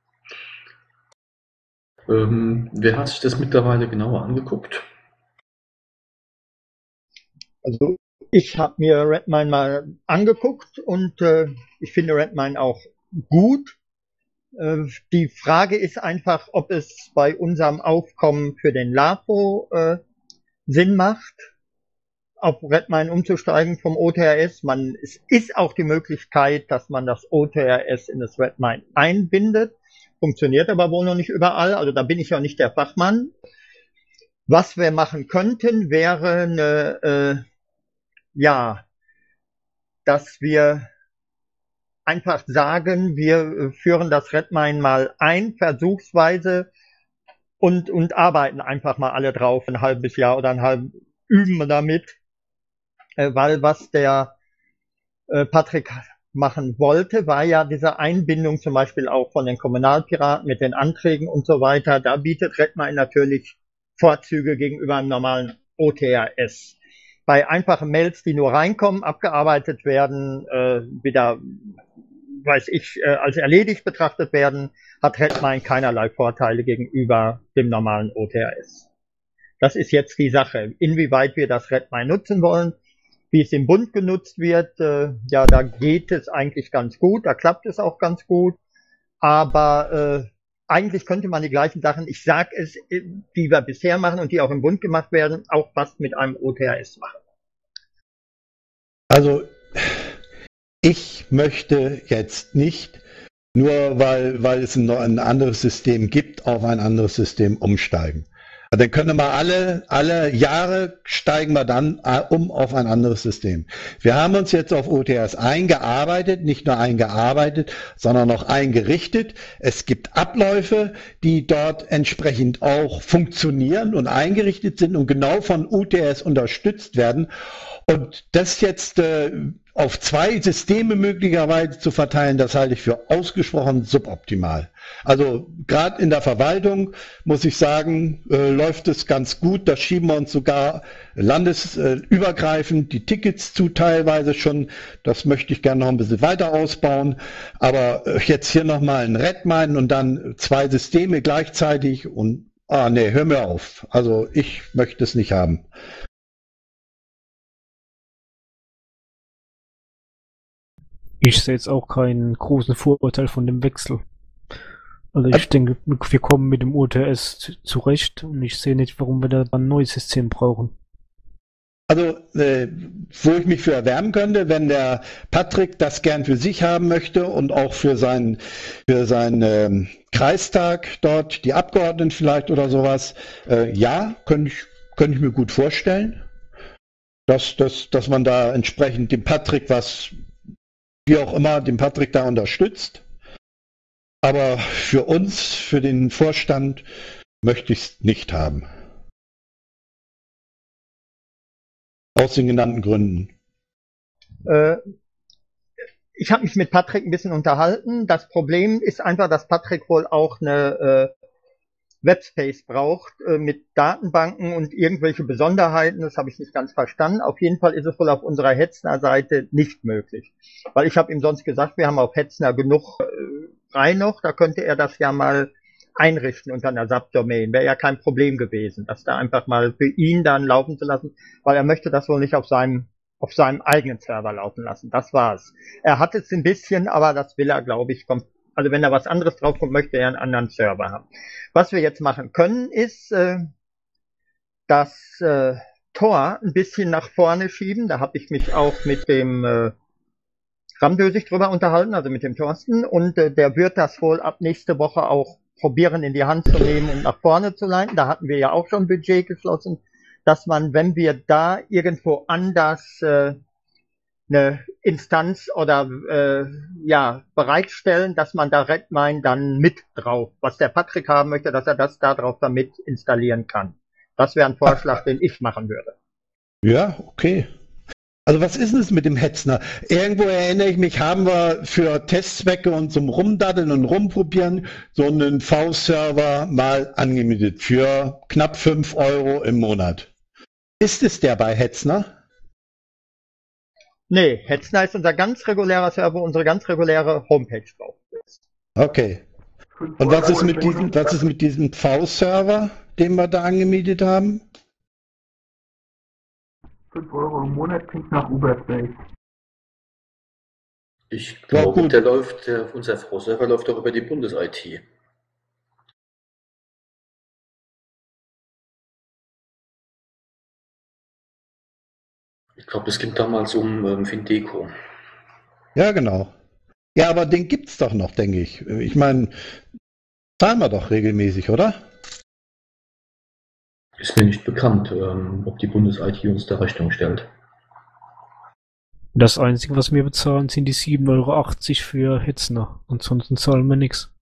Ähm, wer hat sich das mittlerweile genauer angeguckt? Also Ich habe mir Redmine mal angeguckt und äh, ich finde Redmine auch gut. Äh, die Frage ist einfach, ob es bei unserem Aufkommen für den LAFO äh, Sinn macht, auf Redmine umzusteigen vom O T R S. Man, es ist auch die Möglichkeit, dass man das O T R S in das Redmine einbindet. Funktioniert aber wohl noch nicht überall. Also da bin ich ja nicht der Fachmann. Was wir machen könnten, wäre eine, äh, ja, dass wir einfach sagen, wir führen das Redmine mal ein, versuchsweise, und, und arbeiten einfach mal alle drauf, ein halbes Jahr oder ein halb, üben damit, äh, weil was der äh, Patrick machen wollte, war ja diese Einbindung zum Beispiel auch von den Kommunalpiraten mit den Anträgen und so weiter. Da bietet Redmine natürlich Vorzüge gegenüber einem normalen O T R S. Bei einfachen Mails, die nur reinkommen, abgearbeitet werden, äh, wieder, weiß ich, äh, als erledigt betrachtet werden, hat Redmine keinerlei Vorteile gegenüber dem normalen O T R S. Das ist jetzt die Sache. Inwieweit wir das Redmine nutzen wollen, wie es im Bund genutzt wird, äh, ja, da geht es eigentlich ganz gut, da klappt es auch ganz gut, aber äh, eigentlich könnte man die gleichen Sachen, ich sag es, die wir bisher machen und die auch im Bund gemacht werden, auch fast mit einem O T R S machen. Also ich möchte jetzt nicht, nur weil, weil es ein, ein anderes System gibt, auf ein anderes System umsteigen. Also dann können wir alle, alle Jahre steigen wir dann um auf ein anderes System. Wir haben uns jetzt auf O T R S eingearbeitet, nicht nur eingearbeitet, sondern auch eingerichtet. Es gibt Abläufe, die dort entsprechend auch funktionieren und eingerichtet sind und genau von O T R S unterstützt werden. Und das jetzt äh, auf zwei Systeme möglicherweise zu verteilen, das halte ich für ausgesprochen suboptimal. Also gerade in der Verwaltung muss ich sagen, äh, läuft es ganz gut. Da schieben wir uns sogar landesübergreifend die Tickets zu teilweise schon. Das möchte ich gerne noch ein bisschen weiter ausbauen. Aber äh, jetzt hier nochmal ein Redmine und dann zwei Systeme gleichzeitig und ah nee, hör mir auf. Also ich möchte es nicht haben. Ich sehe jetzt auch keinen großen Vorurteil von dem Wechsel. Also ich denke, wir kommen mit dem O T R S zurecht und ich sehe nicht, warum wir da ein neues System brauchen. Also, äh, wo ich mich für erwärmen könnte, wenn der Patrick das gern für sich haben möchte und auch für seinen für seinen ähm, Kreistag dort, die Abgeordneten vielleicht oder sowas, äh, ja, könnte ich, könnte ich mir gut vorstellen, dass, dass, dass man da entsprechend dem Patrick was, wie auch immer, den Patrick da unterstützt. Aber für uns, für den Vorstand, möchte ich es nicht haben. Aus den genannten Gründen. Äh, ich habe mich mit Patrick ein bisschen unterhalten. Das Problem ist einfach, dass Patrick wohl auch eine äh, Webspace braucht äh, mit Datenbanken und irgendwelche Besonderheiten. Das habe ich nicht ganz verstanden. Auf jeden Fall ist es wohl auf unserer Hetzner-Seite nicht möglich. Weil ich habe ihm sonst gesagt, wir haben auf Hetzner genug äh, frei noch. Da könnte er das ja mal einrichten unter einer Subdomain. Wäre ja kein Problem gewesen, das da einfach mal für ihn dann laufen zu lassen, weil er möchte das wohl nicht auf seinem auf seinem eigenen Server laufen lassen. Das war's. Er hat es ein bisschen, aber das will er, glaube ich, kommt. Also wenn da was anderes draufkommt, möchte er einen anderen Server haben. Was wir jetzt machen können, ist äh, das äh, Tor ein bisschen nach vorne schieben. Da habe ich mich auch mit dem äh, Ramdösig drüber unterhalten, also mit dem Thorsten. Und äh, der wird das wohl ab nächste Woche auch probieren in die Hand zu nehmen und nach vorne zu leiten. Da hatten wir ja auch schon Budget geschlossen, dass man, wenn wir da irgendwo anders äh, eine Instanz oder äh, ja bereitstellen, dass man da Redmine dann mit drauf, was der Patrick haben möchte, dass er das da drauf damit installieren kann. Das wäre ein Vorschlag, den ich machen würde. Ja, okay. Also was ist es mit dem Hetzner? Irgendwo erinnere ich mich, haben wir für Testzwecke und zum Rumdaddeln und Rumprobieren so einen V-Server mal angemietet für knapp fünf Euro im Monat. Ist es der bei Hetzner? Nee, Hetzner ist unser ganz regulärer Server, unsere ganz reguläre Homepage drauf ist. Okay. Und was ist mit diesem, was ist mit diesem V-Server, den wir da angemietet haben? fünf Euro im Monat klingt nach Uberspace. Ich Ja, glaube, gut. der läuft, der, unser Pro-Server läuft doch über die Bundes-I T. Ich glaube, es ging damals um ähm, Findeco. Ja, genau. Ja, aber den gibt's doch noch, denke ich. Ich meine, zahlen wir doch regelmäßig, oder? Ist mir nicht bekannt, ähm, ob die Bundes-I T uns da Rechnung stellt. Das Einzige, was wir bezahlen, sind die sieben Euro achtzig für Hetzner. Ansonsten zahlen wir nichts.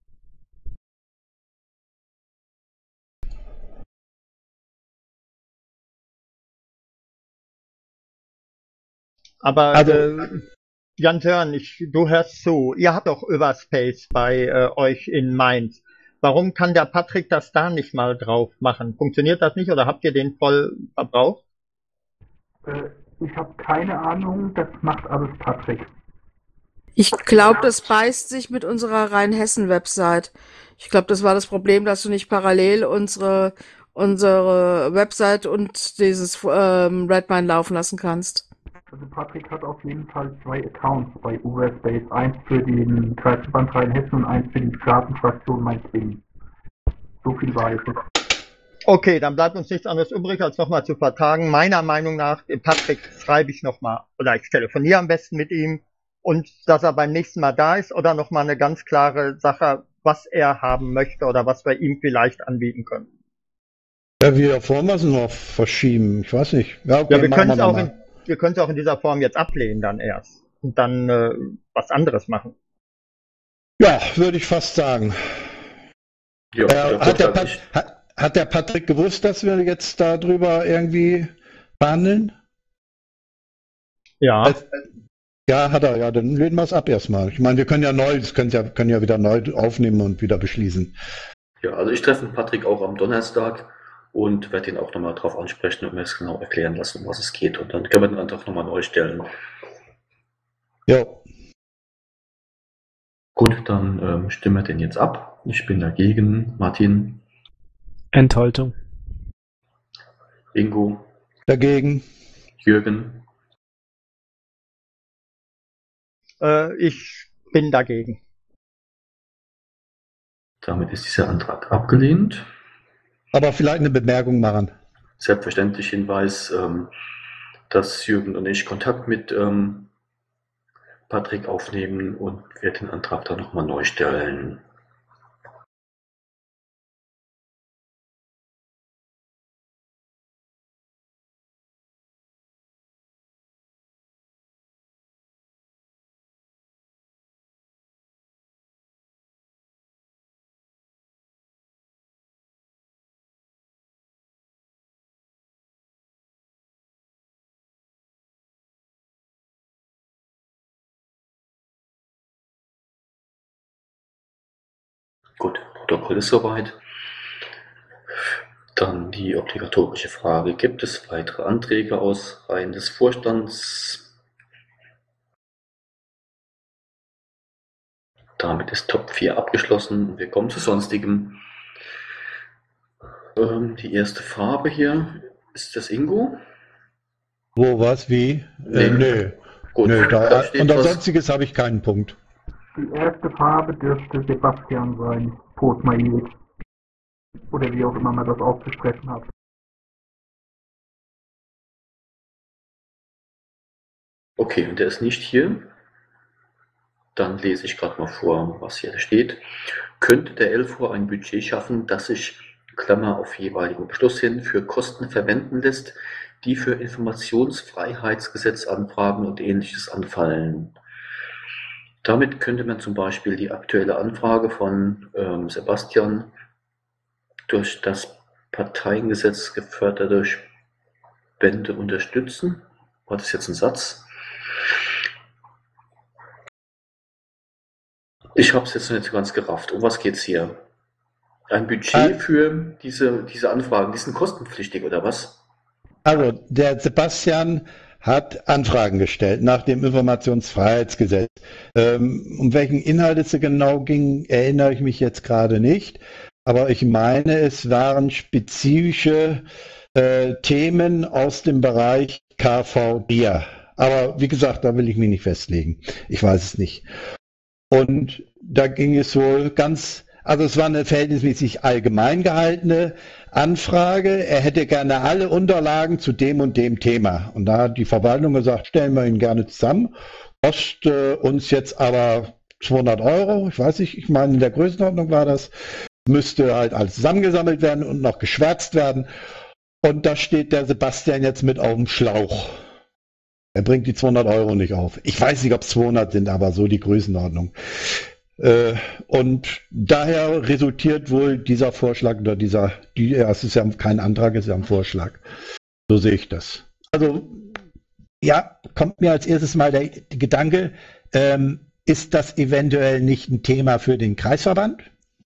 Aber Also- äh, Jan Sören, ich, du hörst zu. Ihr habt auch Überspace bei äh, euch in Mainz. Warum kann der Patrick das da nicht mal drauf machen? Funktioniert das nicht oder habt ihr den voll verbraucht? Äh, ich habe keine Ahnung, das macht alles Patrick. Ich glaube, das beißt sich mit unserer Rheinhessen-Website. Ich glaube, das war das Problem, dass du nicht parallel unsere, unsere Website und dieses ähm, Redmine laufen lassen kannst. Also Patrick hat auf jeden Fall zwei Accounts bei Uberspace. Eins für den Kreisverband Rheinhessen und eins für die Staatenfraktion Mainz-Berlin. So viel weiß ich. Okay, dann bleibt uns nichts anderes übrig, als nochmal zu vertagen. Meiner Meinung nach, dem Patrick schreibe ich nochmal, oder ich telefoniere am besten mit ihm und dass er beim nächsten Mal da ist oder nochmal eine ganz klare Sache, was er haben möchte oder was wir ihm vielleicht anbieten können. Ja, wir vor müssen wir verschieben. Ich weiß nicht. Ja, okay, Ja, wir machen können es auch, noch in- mal. wir können es auch in dieser Form jetzt ablehnen dann erst und dann äh, was anderes machen. Ja, würde ich fast sagen. Ja, Äh, der hat, der Vorteil Pat, ist- hat, hat der Patrick gewusst, dass wir jetzt darüber irgendwie verhandeln? Ja. Als- Ja, hat er. Ja, dann lehnen wir es ab erstmal. Ich meine, wir können ja neu, das können ja, können ja wieder neu aufnehmen und wieder beschließen. Ja, also ich treffe Patrick auch am Donnerstag und werde ihn auch nochmal drauf ansprechen und mir es genau erklären lassen, um was es geht. Und dann können wir den Antrag nochmal neu stellen. Ja, Gut, dann ähm, stimmen wir den jetzt ab. Ich bin dagegen. Martin, Enthaltung. Ingo, dagegen. Jürgen. Äh, ich bin dagegen. Damit ist dieser Antrag abgelehnt. Aber vielleicht eine Bemerkung machen. Selbstverständlich Hinweis, ähm, dass Jürgen und ich Kontakt mit ähm, Patrick aufnehmen und wir den Antrag dann nochmal neu stellen. Gut, Protokoll ist soweit. Dann die obligatorische Frage: Gibt es weitere Anträge aus Reihen des Vorstands? Damit ist Top vier abgeschlossen. Wir kommen zu Sonstigem. Ähm, die erste Farbe hier, ist das Ingo? Wo, was, wie? Äh, Nee. nö. Gut, Nö, da da, steht unter was. Sonstiges habe ich keinen Punkt. Die erste Farbe dürfte Sebastian sein. Postmail. Oder wie auch immer man das auszusprechen hat. Okay, und der ist nicht hier. Dann lese ich gerade mal vor, was hier steht. Könnte der L V ein Budget schaffen, das sich, Klammer auf jeweiligen Beschluss hin, für Kosten verwenden lässt, die für Informationsfreiheitsgesetzanfragen und Ähnliches anfallen? Damit könnte man zum Beispiel die aktuelle Anfrage von ähm, Sebastian durch das Parteiengesetz geförderte Spende unterstützen. War das jetzt ein Satz? Ich habe es jetzt nicht so ganz gerafft. Um was geht's hier? Ein Budget Äh. für diese, diese Anfragen, die sind kostenpflichtig oder was? Also, der Sebastian hat Anfragen gestellt nach dem Informationsfreiheitsgesetz. Ähm, um welchen Inhalt es genau ging, erinnere ich mich jetzt gerade nicht. Aber ich meine, es waren spezifische äh, Themen aus dem Bereich K V Bier. Aber wie gesagt, da will ich mich nicht festlegen. Ich weiß es nicht. Und da ging es wohl ganz, also es war eine verhältnismäßig allgemein gehaltene Anfrage. Er hätte gerne alle Unterlagen zu dem und dem Thema. Und da hat die Verwaltung gesagt, stellen wir ihn gerne zusammen. Kostet äh, uns jetzt aber zweihundert Euro. Ich weiß nicht, ich meine, in der Größenordnung war das. Müsste halt alles zusammengesammelt werden und noch geschwärzt werden. Und da steht der Sebastian jetzt mit auf dem Schlauch. Er bringt die zweihundert Euro nicht auf. Ich weiß nicht, ob es zweihundert sind, aber so die Größenordnung. Äh, und daher resultiert wohl dieser Vorschlag oder dieser, die, ja, es ist ja kein Antrag, es ist ja ein Vorschlag. So sehe ich das. Also, ja, kommt mir als erstes mal der, der Gedanke, ähm, ist das eventuell nicht ein Thema für den Kreisverband?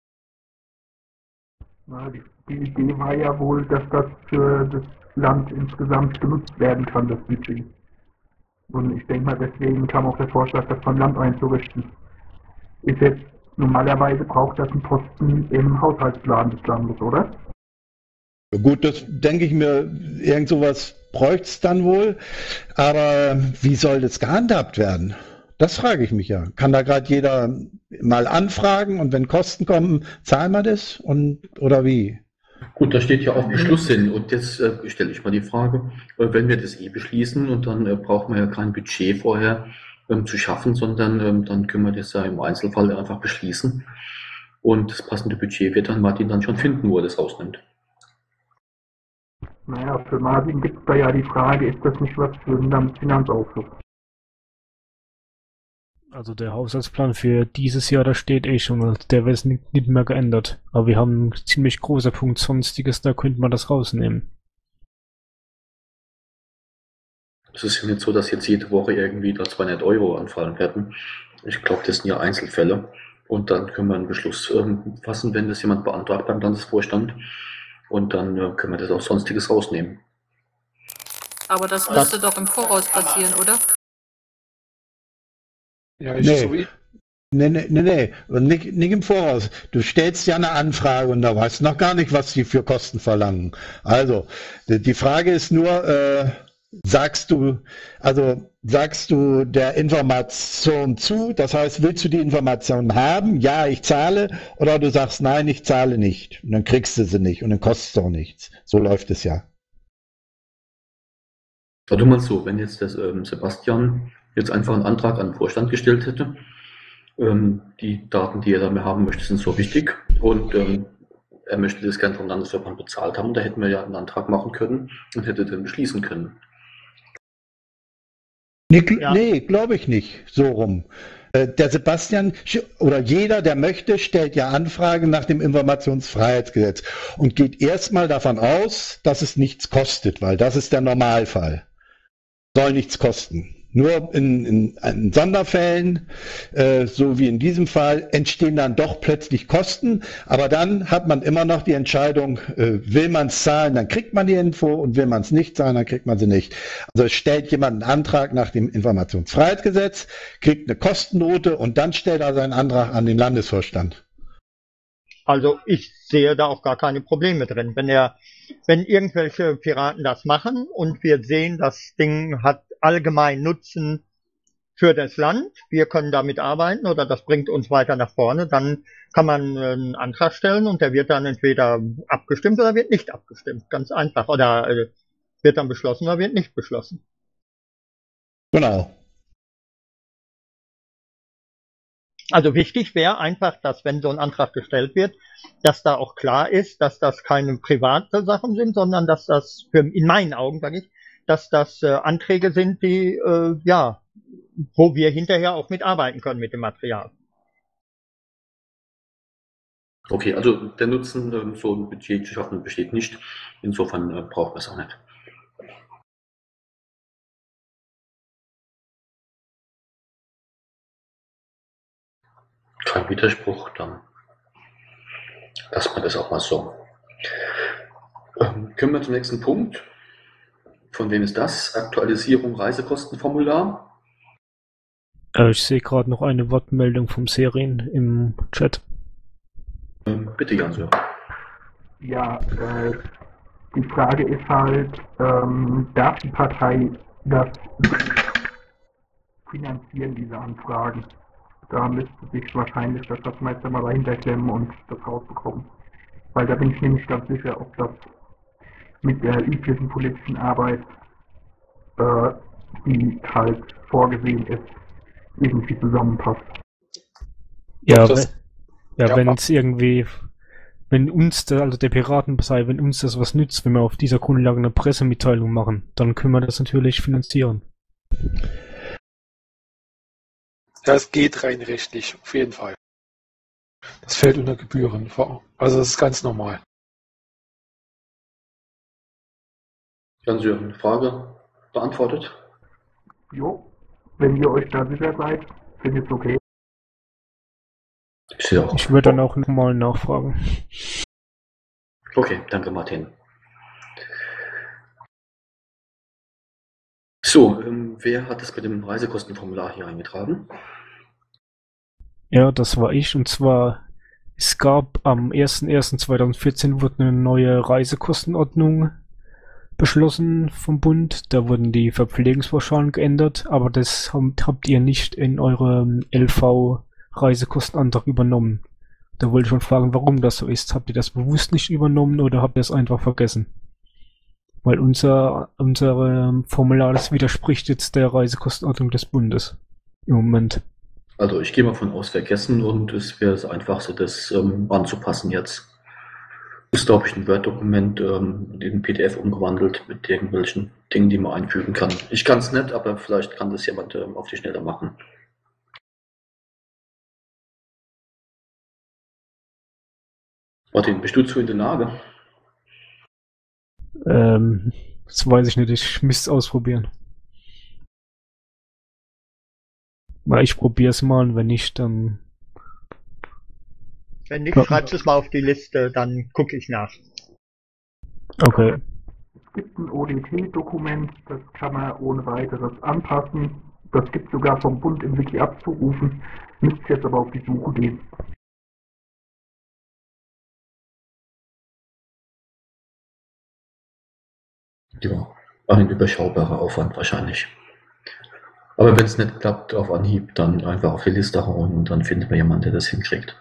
Na, die, die Idee war ja wohl, dass das für das Land insgesamt genutzt werden kann, das Budget. Und ich denke mal, deswegen kam auch der Vorschlag, das beim Land einzurichten. Ist jetzt, normalerweise braucht das einen Posten im Haushaltsplan des Landes, oder? Gut, das denke ich mir, irgend sowas bräuchte es dann wohl. Aber wie soll das gehandhabt werden? Das frage ich mich ja. Kann da gerade jeder mal anfragen und wenn Kosten kommen, zahlen wir das? Und, oder wie? Gut, da steht ja auch Beschluss hin und jetzt äh, stelle ich mal die Frage, äh, wenn wir das eh beschließen und dann äh, brauchen wir ja kein Budget vorher ähm, zu schaffen, sondern ähm, dann können wir das ja im Einzelfall einfach beschließen und das passende Budget wird dann Martin dann schon finden, wo er das rausnimmt. Naja, für Martin gibt es da ja die Frage, ist das nicht was für den Landesfinanzausschuss? Also der Haushaltsplan für dieses Jahr, da steht eh schon, und der wird nicht, nicht mehr geändert. Aber wir haben einen ziemlich großer Punkt Sonstiges, da könnte man das rausnehmen. Es ist ja nicht so, dass jetzt jede Woche irgendwie da zweihundert Euro anfallen werden. Ich glaube, das sind ja Einzelfälle. Und dann können wir einen Beschluss ähm, fassen, wenn das jemand beantragt beim Landesvorstand. Und dann äh, können wir das auch Sonstiges rausnehmen. Aber das müsste doch im Voraus passieren, oder? Ja, ist Nee. so wie. Nee, nee, nee, nee. Und nicht, nicht im Voraus. Du stellst ja eine Anfrage und da weißt du noch gar nicht, was die für Kosten verlangen. Also, die die Frage ist nur, äh, sagst du, also sagst du der Information zu, das heißt, willst du die Information haben? Ja, ich zahle. Oder du sagst, nein, ich zahle nicht. Und dann kriegst du sie nicht und dann kostet es auch nichts. So läuft es ja. Warte mal so, wenn jetzt das ähm, Sebastian jetzt einfach einen Antrag an den Vorstand gestellt hätte, ähm, die Daten, die er da mehr haben möchte, sind so wichtig und ähm, er möchte das gerne vom Landesverband bezahlt haben, da hätten wir ja einen Antrag machen können und hätte den beschließen können. Nee, gl Ja. nee glaube ich nicht. So rum. Äh, Der Sebastian sch- oder jeder, der möchte, stellt ja Anfragen nach dem Informationsfreiheitsgesetz und geht erstmal davon aus, dass es nichts kostet, weil das ist der Normalfall. Soll nichts kosten. Nur in, in, in Sonderfällen, äh, so wie in diesem Fall, entstehen dann doch plötzlich Kosten, aber dann hat man immer noch die Entscheidung, äh, will man es zahlen, dann kriegt man die Info und will man es nicht zahlen, dann kriegt man sie nicht. Also es stellt jemand einen Antrag nach dem Informationsfreiheitsgesetz, kriegt eine Kostennote und dann stellt er seinen Antrag an den Landesvorstand. Also ich sehe da auch gar keine Probleme drin. Wenn er, wenn irgendwelche Piraten das machen und wir sehen, das Ding hat allgemein Nutzen für das Land, wir können damit arbeiten oder das bringt uns weiter nach vorne, dann kann man einen Antrag stellen und der wird dann entweder abgestimmt oder wird nicht abgestimmt. Ganz einfach. Oder äh, wird dann beschlossen oder wird nicht beschlossen. Genau. Also wichtig wäre einfach, dass wenn so ein Antrag gestellt wird, dass da auch klar ist, dass das keine private Sachen sind, sondern dass das, für, in meinen Augen sage ich, dass das äh, Anträge sind, die, äh, ja, wo wir hinterher auch mitarbeiten können mit dem Material. Okay, also der Nutzen, ähm, so ein Budget zu schaffen, besteht nicht. Insofern äh, brauchen wir es auch nicht. Kein Widerspruch, dann lassen wir das auch mal so. Ähm, können wir zum nächsten Punkt. Von wem ist das? Aktualisierung Reisekostenformular. Äh, ich sehe gerade noch eine Wortmeldung vom Serien im Chat. Ähm, bitte, Jan. Ja, äh, Die Frage ist halt, ähm, darf die Partei das finanzieren, diese Anfragen? Da müsste sich wahrscheinlich das Schatzmeister mal dahinter klemmen und das rausbekommen. Weil da bin ich mir nicht ganz sicher, ob das mit der üblichen politischen Arbeit, äh, die halt vorgesehen ist, irgendwie zusammenpasst. Ja, das- we- ja, ja, wenn mach. es irgendwie, wenn uns, da, also der Piratenpartei, wenn uns das was nützt, wenn wir auf dieser Grundlage eine Pressemitteilung machen, dann können wir das natürlich finanzieren. Das geht rein rechtlich, auf jeden Fall. Das fällt unter Gebühren. Also das ist ganz normal. Jan-Sören, Frage beantwortet? Jo, wenn ihr euch da sicher seid, finde ich es okay. Ich sehe auch. Ich würde dann auch nochmal nachfragen. Okay, danke Martin. So, ähm, wer hat es mit dem Reisekostenformular hier eingetragen? Ja, das war ich, und zwar, es gab am erster erster zweitausendvierzehn wurde eine neue Reisekostenordnung beschlossen vom Bund. Da wurden die Verpflegungspauschalen geändert, aber das habt, habt ihr nicht in eurem L V-Reisekostenantrag übernommen. Da wollte ich schon fragen, warum das so ist. Habt ihr das bewusst nicht übernommen oder habt ihr es einfach vergessen? Weil unser, unser ähm, Formular, das widerspricht jetzt der Reisekostenordnung des Bundes im Moment. Also ich gehe mal von aus vergessen und es wäre das Einfachste, das ähm, anzupassen jetzt. Ist, glaube ich, ein Word-Dokument ähm, in P D F umgewandelt mit irgendwelchen Dingen, die man einfügen kann. Ich kann es nicht, aber vielleicht kann das jemand ähm, auf die Schnelle machen. Martin, bist du zu in der Lage? Ähm, das weiß ich nicht, ich müsste es ausprobieren. Weil ich probiere es mal und wenn nicht, dann... Wenn nicht, Ja. schreibst es mal auf die Liste, dann gucke ich nach. Okay. Es gibt ein O D T-Dokument, das kann man ohne weiteres anpassen. Das gibt es sogar vom Bund im Wiki abzurufen. Müsst jetzt aber auf die Suche gehen. Ja, ein überschaubarer Aufwand wahrscheinlich. Aber wenn es nicht klappt auf Anhieb, dann einfach auf die Liste hauen und dann finden wir jemanden, der das hinkriegt.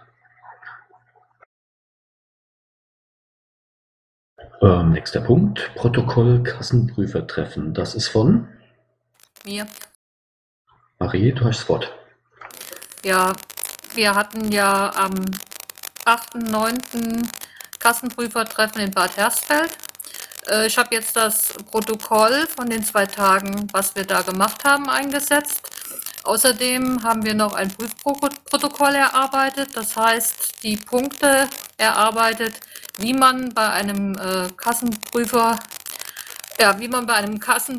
Ähm, nächster Punkt, Protokoll Kassenprüfertreffen. Das ist von Mir. Marie, du hast das Wort. Ja, wir hatten ja am achten neunten Kassenprüfertreffen in Bad Hersfeld. Äh, ich habe jetzt das Protokoll von den zwei Tagen, was wir da gemacht haben, eingesetzt. Außerdem haben wir noch ein Prüfprotokoll erarbeitet, das heißt die Punkte erarbeitet, wie man bei einem äh, Kassenprüfer, ja, wie man bei einem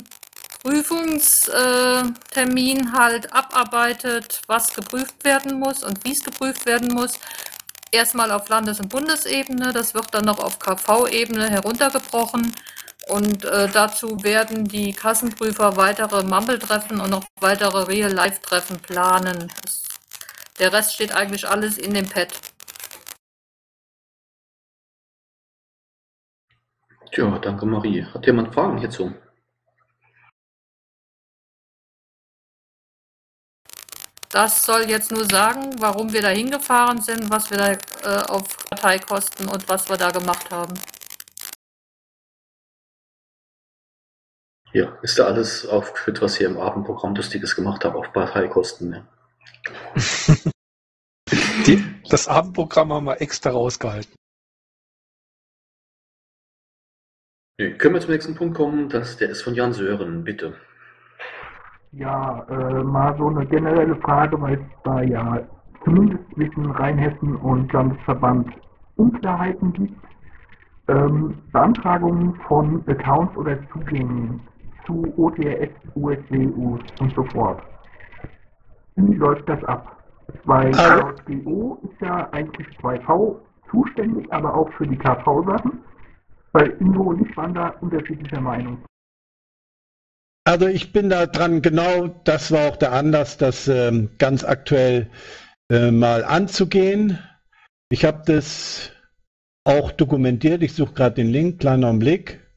Kassenprüfungstermin halt abarbeitet, was geprüft werden muss und wie es geprüft werden muss. Erstmal auf Landes- und Bundesebene, das wird dann noch auf K V-Ebene heruntergebrochen. Und äh, dazu werden die Kassenprüfer weitere Mumble-Treffen und noch weitere Real-Life-Treffen planen. Das, der Rest steht eigentlich alles in dem Pad. Tja, danke Marie. Hat jemand Fragen hierzu? Das soll jetzt nur sagen, warum wir da hingefahren sind, was wir da äh, auf Parteikosten und was wir da gemacht haben. Ja, ist da alles aufgeführt, was ihr im Abendprogramm Lustiges gemacht habt auf Parteikosten? Ne? Die, das Abendprogramm haben wir extra rausgehalten. Nee, können wir zum nächsten Punkt kommen? Das, der ist von Jan Sören, bitte. Ja, äh, mal so eine generelle Frage, weil es da ja zumindest zwischen Rheinhessen und Landesverband Unklarheiten gibt. Ähm, Beantragungen von Accounts oder Zugängen zu O T R S, U S W Us und so fort. Wie läuft das ab? Weil Also- K G O ist ja eigentlich zwei V zuständig, aber auch für die K V-Sachen. Bei Ingo und ich waren da unterschiedlicher Meinung. Also ich bin da dran, genau, das war auch der Anlass, das ähm, ganz aktuell äh, mal anzugehen. Ich habe das auch dokumentiert, ich suche gerade den Link, kleiner Blick.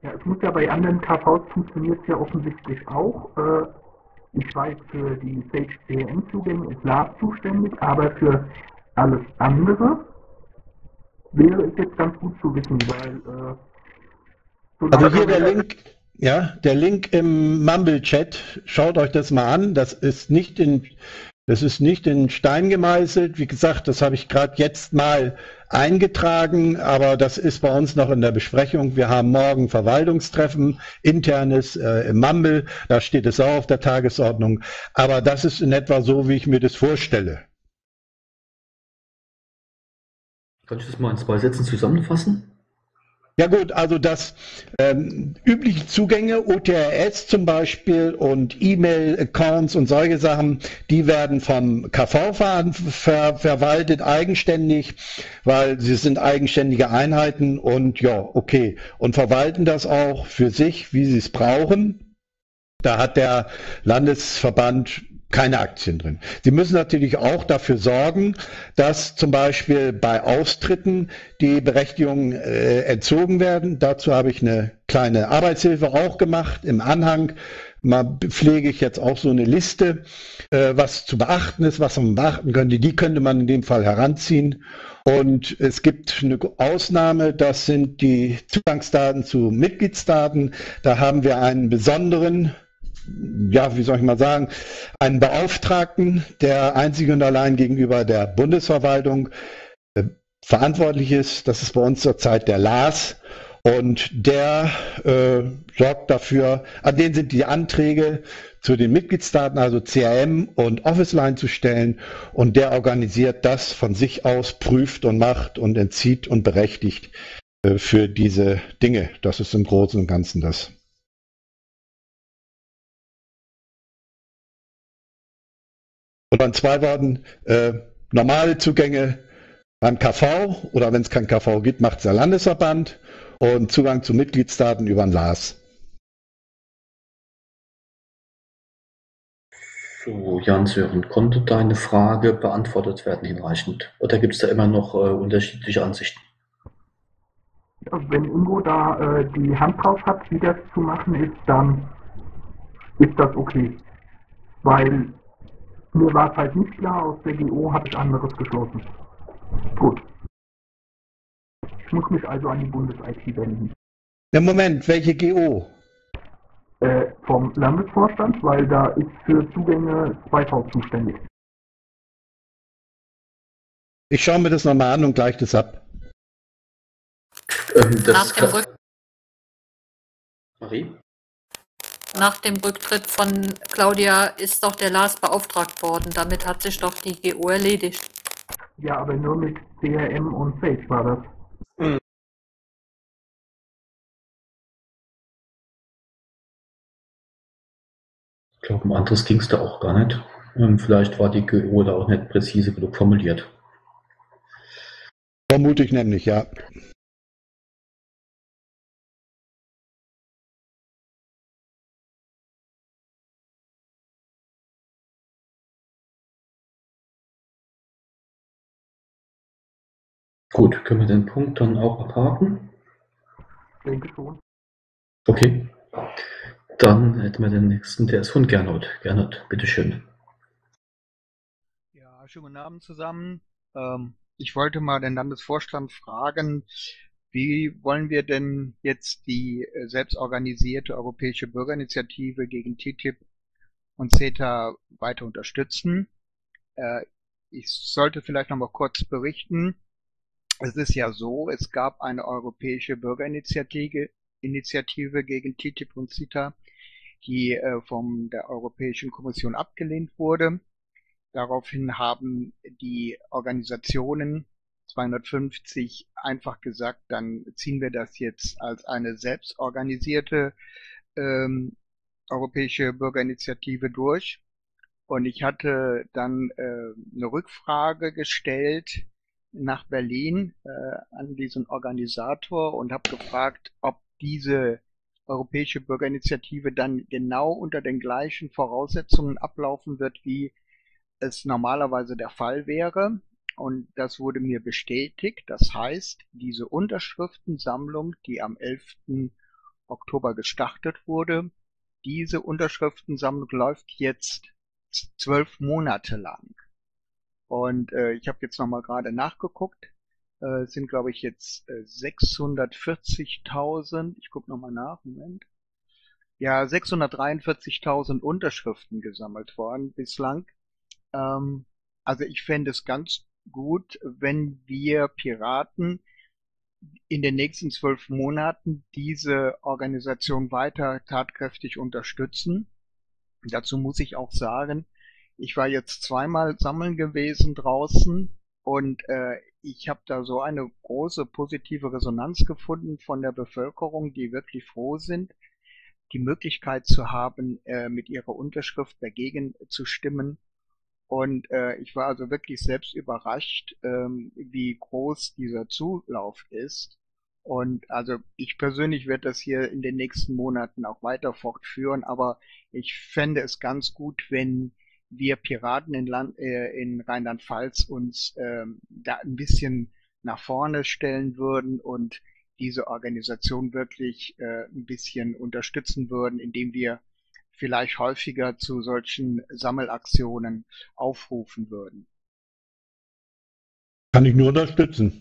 Ja, es muss ja bei anderen K Vs funktioniert es ja offensichtlich auch. Äh, ich weiß, für die Sage C R M-Zugänge ist Lars zuständig, aber für alles andere wäre es jetzt ganz gut zu wissen, weil äh, so Also hier der lange- Link, ja, der Link im Mumble-Chat, schaut euch das mal an. Das ist nicht in, das ist nicht in Stein gemeißelt. Wie gesagt, das habe ich gerade jetzt mal eingetragen, aber das ist bei uns noch in der Besprechung. Wir haben morgen Verwaltungstreffen, internes äh, im Mumble, da steht es auch auf der Tagesordnung. Aber das ist in etwa so, wie ich mir das vorstelle. Kann ich das mal in zwei Sätzen zusammenfassen? Ja gut, also das ähm, übliche Zugänge, O T R S zum Beispiel und E-Mail-Accounts und solche Sachen, die werden vom K V ver ver verwaltet, eigenständig, weil sie sind eigenständige Einheiten und ja, okay, und verwalten das auch für sich, wie sie es brauchen. Da hat der Landesverband keine Aktien drin. Sie müssen natürlich auch dafür sorgen, dass zum Beispiel bei Austritten die Berechtigungen äh, entzogen werden. Dazu habe ich eine kleine Arbeitshilfe auch gemacht. Im Anhang mal pflege ich jetzt auch so eine Liste, äh, was zu beachten ist, was man beachten könnte. Die könnte man in dem Fall heranziehen. Und es gibt eine Ausnahme, das sind die Zugangsdaten zu Mitgliedsdaten. Da haben wir einen besonderen, ja, wie soll ich mal sagen, einen Beauftragten, der einzig und allein gegenüber der Bundesverwaltung äh, verantwortlich ist. Das ist bei uns zurzeit der Lars. Und der äh, sorgt dafür, an den sind die Anträge zu den Mitgliedsdaten, also C R M und Office-Line zu stellen. Und der organisiert das von sich aus, prüft und macht und entzieht und berechtigt äh, für diese Dinge. Das ist im Großen und Ganzen das. Und in zwei Worten, äh, normale Zugänge beim K V oder wenn es kein K V gibt, macht es der Landesverband und Zugang zu Mitgliedsdaten über den Lars. So, Jan-Sören, konnte deine Frage beantwortet werden hinreichend? Oder gibt es da immer noch äh, unterschiedliche Ansichten? Ja, wenn Ingo da äh, die Hand drauf hat, wie das zu machen ist, dann ist das okay. Weil mir war es halt nicht klar, aus der G O habe ich anderes geschlossen. Gut. Ich muss mich also an die Bundes-I T wenden. Ja, Moment, welche G O? Äh, vom Landesvorstand, weil da ist für Zugänge zwei V zuständig. Ich schaue mir das nochmal an und gleiche das ab. Ähm, das Nach dem, kann... Rück Marie? nach dem Rücktritt von Claudia ist doch der Lars beauftragt worden. Damit hat sich doch die G O erledigt. Ja, aber nur mit C R M und Sage war das. Mhm. Ich glaube, um anderes ging es da auch gar nicht. Ähm, vielleicht war die G O da auch nicht präzise genug formuliert. Vermute ich nämlich, ja. Gut, können wir den Punkt dann auch abhaken? Ich denke schon. Okay. Dann hätten wir den nächsten, der ist von Gernot. Gernot, bitteschön. Ja, schönen guten Abend zusammen. Ähm, ich wollte mal den Landesvorstand fragen, wie wollen wir denn jetzt die äh, selbstorganisierte europäische Bürgerinitiative gegen T T I P und CETA weiter unterstützen? Äh, ich sollte vielleicht noch mal kurz berichten. Es ist ja so, es gab eine europäische Bürgerinitiative Initiative gegen T T I P und CETA, die äh, von der Europäischen Kommission abgelehnt wurde. Daraufhin haben die Organisationen zweihundertfünfzig einfach gesagt, dann ziehen wir das jetzt als eine selbstorganisierte ähm, europäische Bürgerinitiative durch. Und ich hatte dann äh, eine Rückfrage gestellt nach Berlin äh, an diesen Organisator und habe gefragt, ob diese europäische Bürgerinitiative dann genau unter den gleichen Voraussetzungen ablaufen wird, wie es normalerweise der Fall wäre. Und das wurde mir bestätigt. Das heißt, diese Unterschriftensammlung, die am elften Oktober gestartet wurde. Diese Unterschriftensammlung läuft jetzt zwölf Monate lang. Und äh, ich habe jetzt nochmal gerade nachgeguckt. Äh, es sind, glaube ich, jetzt äh, sechshundertvierzigtausend. Ich gucke nochmal nach. Moment. Ja, sechshundertdreiundvierzigtausend Unterschriften gesammelt worden bislang. Ähm, also ich fände es ganz gut, wenn wir Piraten in den nächsten zwölf Monaten diese Organisation weiter tatkräftig unterstützen. Dazu muss ich auch sagen, ich war jetzt zweimal sammeln gewesen draußen und äh, ich habe da so eine große positive Resonanz gefunden von der Bevölkerung, die wirklich froh sind, die Möglichkeit zu haben, äh, mit ihrer Unterschrift dagegen zu stimmen. Und äh, ich war also wirklich selbst überrascht, ähm, wie groß dieser Zulauf ist. Und also ich persönlich werde das hier in den nächsten Monaten auch weiter fortführen, aber ich fände es ganz gut, wenn wir Piraten in, Land, äh, in Rheinland-Pfalz uns ähm, da ein bisschen nach vorne stellen würden und diese Organisation wirklich äh, ein bisschen unterstützen würden, indem wir vielleicht häufiger zu solchen Sammelaktionen aufrufen würden. Kann ich nur unterstützen.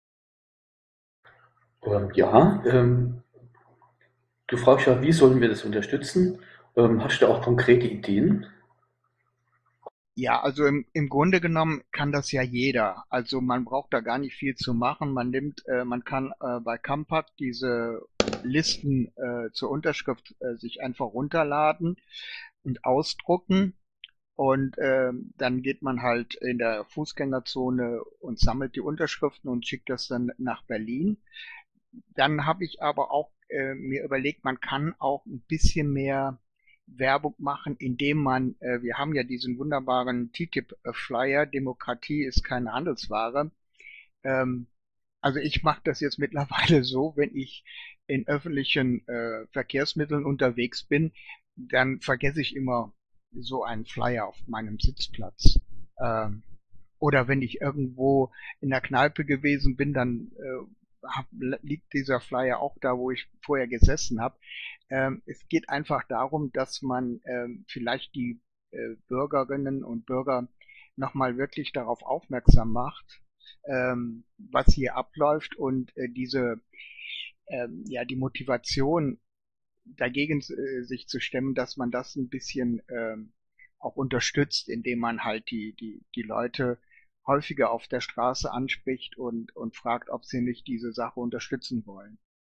Ähm, ja, ähm, du fragst ja, wie sollen wir das unterstützen? Ähm, hast du da auch konkrete Ideen? Ja, also im, im Grunde genommen kann das ja jeder. Also man braucht da gar nicht viel zu machen. Man nimmt, äh, man kann äh, bei Campact diese Listen äh, zur Unterschrift äh, sich einfach runterladen und ausdrucken. Und äh, dann geht man halt in der Fußgängerzone und sammelt die Unterschriften und schickt das dann nach Berlin. Dann habe ich aber auch äh, mir überlegt, man kann auch ein bisschen mehr Werbung machen, indem man, äh, wir haben ja diesen wunderbaren T T I P-Flyer, Demokratie ist keine Handelsware. Ähm, also ich mache das jetzt mittlerweile so, wenn ich in öffentlichen äh, Verkehrsmitteln unterwegs bin, dann vergesse ich immer so einen Flyer auf meinem Sitzplatz. Ähm, oder wenn ich irgendwo in der Kneipe gewesen bin, dann äh, hab, liegt dieser Flyer auch da, wo ich vorher gesessen habe. Ähm, es geht einfach darum, dass man ähm, vielleicht die äh, Bürgerinnen und Bürger nochmal wirklich darauf aufmerksam macht, ähm, was hier abläuft und äh, diese, ähm, ja, die Motivation dagegen äh, sich zu stemmen, dass man das ein bisschen ähm, auch unterstützt, indem man halt die, die, die Leute häufiger auf der Straße anspricht und, und fragt, ob sie nicht diese Sache unterstützen wollen.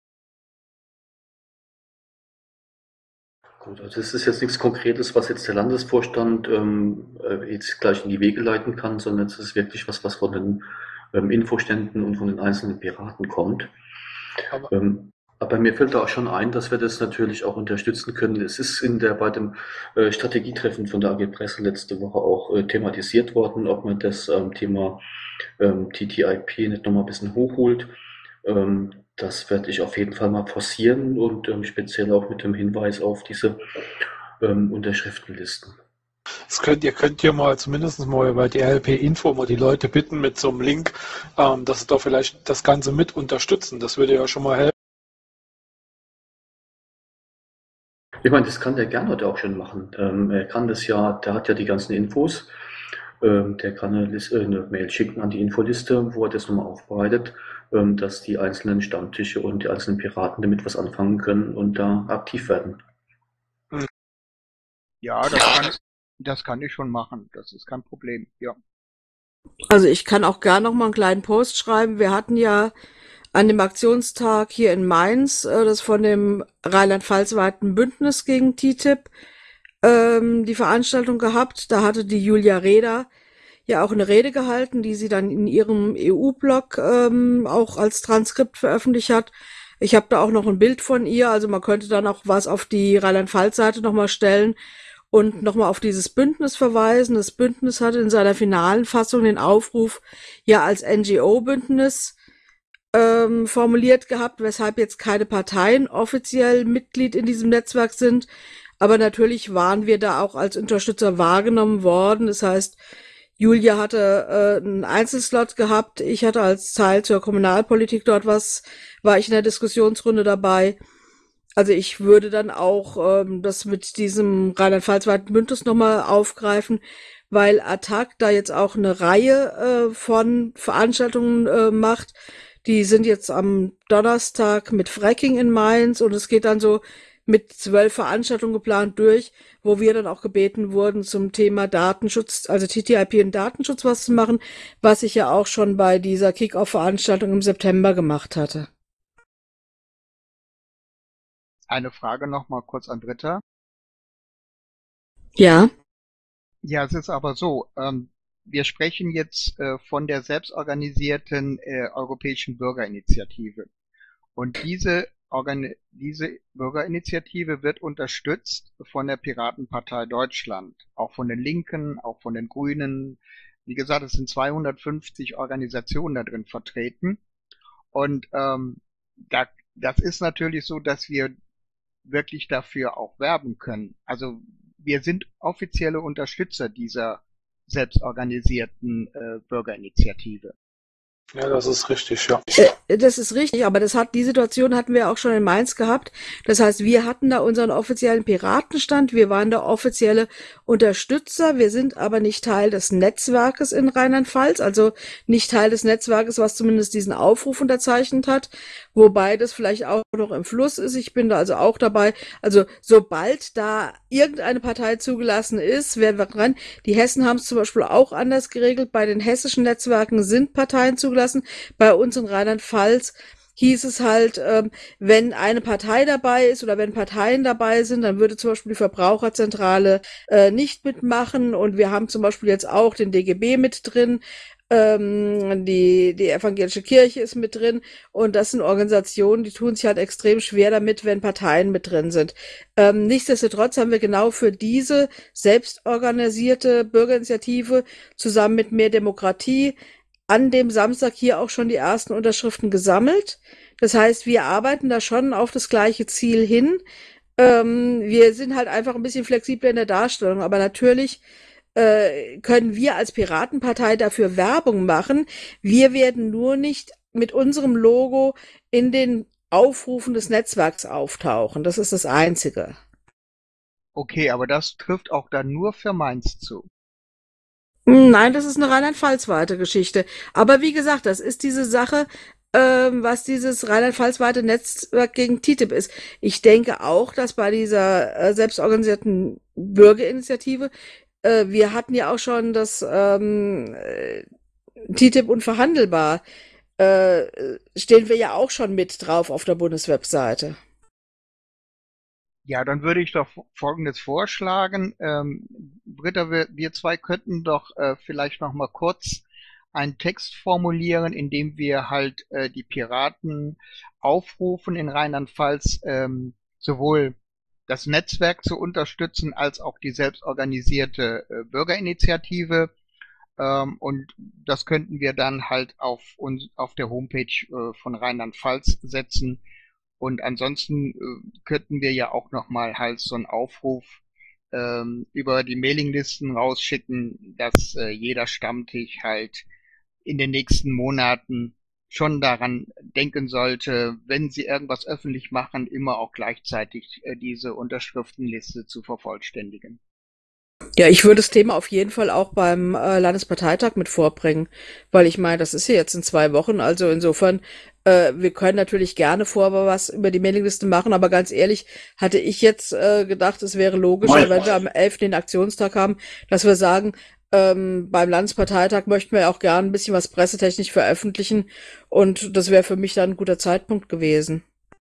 Gut, also das ist jetzt nichts Konkretes, was jetzt der Landesvorstand ähm, äh, jetzt gleich in die Wege leiten kann, sondern es ist wirklich was, was von den ähm, Infoständen und von den einzelnen Piraten kommt. Aber, Ähm, aber mir fällt da auch schon ein, dass wir das natürlich auch unterstützen können. Es ist in der bei dem äh, Strategietreffen von der A G Presse letzte Woche auch äh, thematisiert worden, ob man das ähm, Thema ähm, T T I P nicht nochmal ein bisschen hochholt. Ähm, das werde ich auf jeden Fall mal forcieren und ähm, speziell auch mit dem Hinweis auf diese ähm, Unterschriftenlisten. das könnt ihr könnt ja mal zumindest mal bei der L P-Info mal die Leute bitten mit so einem Link, ähm, dass sie doch vielleicht das Ganze mit unterstützen. Das würde ja schon mal helfen. Ich meine, das kann der Gernot auch schon machen. Ähm, er kann das ja, der hat ja die ganzen Infos. Ähm, der kann eine, Liste, eine Mail schicken an die Infoliste, wo er das nochmal aufbereitet, ähm, dass die einzelnen Stammtische und die einzelnen Piraten damit was anfangen können und da aktiv werden. Ja, das kann, das kann ich schon machen. Das ist kein Problem, ja. Also ich kann auch gern noch mal einen kleinen Post schreiben. Wir hatten ja an dem Aktionstag hier in Mainz, äh, das von dem Rheinland-Pfalz-weiten Bündnis gegen T T I P, ähm, die Veranstaltung gehabt. Da hatte die Julia Reda ja auch eine Rede gehalten, die sie dann in ihrem E U-Blog ähm, auch als Transkript veröffentlicht hat. Ich habe da auch noch ein Bild von ihr, also man könnte dann auch was auf die Rheinland-Pfalz-Seite nochmal stellen und nochmal auf dieses Bündnis verweisen. Das Bündnis hatte in seiner finalen Fassung den Aufruf ja als N G O-Bündnis ähm, formuliert gehabt, weshalb jetzt keine Parteien offiziell Mitglied in diesem Netzwerk sind. Aber natürlich waren wir da auch als Unterstützer wahrgenommen worden. Das heißt, Julia hatte äh, einen Einzelslot gehabt. Ich hatte als Teil zur Kommunalpolitik dort was, war ich in der Diskussionsrunde dabei. Also ich würde dann auch ähm, das mit diesem Rheinland-Pfalz-weiten Bündnis nochmal aufgreifen, weil Attac da jetzt auch eine Reihe äh, von Veranstaltungen äh, macht. Die sind jetzt am Donnerstag mit Fracking in Mainz und es geht dann so mit zwölf Veranstaltungen geplant durch, wo wir dann auch gebeten wurden, zum Thema Datenschutz, also T T I P und Datenschutz was zu machen, was ich ja auch schon bei dieser Kick-Off-Veranstaltung im September gemacht hatte. Eine Frage noch mal kurz an Britta. Ja. Ja, es ist aber so, ähm, wir sprechen jetzt äh, von der selbstorganisierten äh, Europäischen Bürgerinitiative. Und diese, Organ diese Bürgerinitiative wird unterstützt von der Piratenpartei Deutschland, auch von den Linken, auch von den Grünen. Wie gesagt, es sind zweihundertfünfzig Organisationen da drin vertreten. Und ähm, da, das ist natürlich so, dass wir wirklich dafür auch werben können. Also wir sind offizielle Unterstützer dieser selbstorganisierten äh, Bürgerinitiative. Ja, das ist richtig, ja. Äh, das ist richtig, aber das hat, die Situation hatten wir auch schon in Mainz gehabt. Das heißt, wir hatten da unseren offiziellen Piratenstand, wir waren da offizielle Unterstützer, wir sind aber nicht Teil des Netzwerkes in Rheinland-Pfalz, also nicht Teil des Netzwerkes, was zumindest diesen Aufruf unterzeichnet hat, wobei das vielleicht auch noch im Fluss ist. Ich bin da also auch dabei. Also sobald da irgendeine Partei zugelassen ist, werden wir dran. Die Hessen haben es zum Beispiel auch anders geregelt. Bei den hessischen Netzwerken sind Parteien zugelassen. Bei uns in Rheinland-Pfalz hieß es halt, ähm, wenn eine Partei dabei ist oder wenn Parteien dabei sind, dann würde zum Beispiel die Verbraucherzentrale äh, nicht mitmachen. Und wir haben zum Beispiel jetzt auch den D G B mit drin. Ähm, die, die evangelische Kirche ist mit drin und das sind Organisationen, die tun sich halt extrem schwer damit, wenn Parteien mit drin sind. Ähm, nichtsdestotrotz haben wir genau für diese selbstorganisierte Bürgerinitiative zusammen mit Mehr Demokratie an dem Samstag hier auch schon die ersten Unterschriften gesammelt. Das heißt, wir arbeiten da schon auf das gleiche Ziel hin. Ähm, wir sind halt einfach ein bisschen flexibler in der Darstellung, aber natürlich äh, können wir als Piratenpartei dafür Werbung machen. Wir werden nur nicht mit unserem Logo in den Aufrufen des Netzwerks auftauchen. Das ist das Einzige. Okay, aber das trifft auch dann nur für Mainz zu. Nein, das ist eine Rheinland-Pfalz-weite Geschichte. Aber wie gesagt, das ist diese Sache, ähm, was dieses Rheinland-Pfalz-weite Netzwerk gegen T T I P ist. Ich denke auch, dass bei dieser äh, selbstorganisierten Bürgerinitiative, äh, wir hatten ja auch schon das ähm, äh, T T I P unverhandelbar, äh, stehen wir ja auch schon mit drauf auf der Bundeswebseite. Ja, dann würde ich doch Folgendes vorschlagen. Ähm, Britta, wir, wir zwei könnten doch äh, vielleicht noch mal kurz einen Text formulieren, in dem wir halt äh, die Piraten aufrufen, in Rheinland-Pfalz ähm, sowohl das Netzwerk zu unterstützen, als auch die selbstorganisierte äh, Bürgerinitiative. Ähm, und das könnten wir dann halt auf, uns, auf der Homepage äh, von Rheinland-Pfalz setzen. Und ansonsten äh, könnten wir ja auch nochmal halt so einen Aufruf ähm, über die Mailinglisten rausschicken, dass äh, jeder Stammtisch halt in den nächsten Monaten schon daran denken sollte, wenn sie irgendwas öffentlich machen, immer auch gleichzeitig äh, diese Unterschriftenliste zu vervollständigen. Ja, ich würde das Thema auf jeden Fall auch beim äh, Landesparteitag mit vorbringen, weil ich meine, das ist ja jetzt in zwei Wochen, also insofern, äh, wir können natürlich gerne vorher was über die Mailingliste machen, aber ganz ehrlich, hatte ich jetzt äh, gedacht, es wäre logischer, wenn wir am elften den Aktionstag haben, dass wir sagen, ähm, beim Landesparteitag möchten wir auch gerne ein bisschen was pressetechnisch veröffentlichen und das wäre für mich dann ein guter Zeitpunkt gewesen.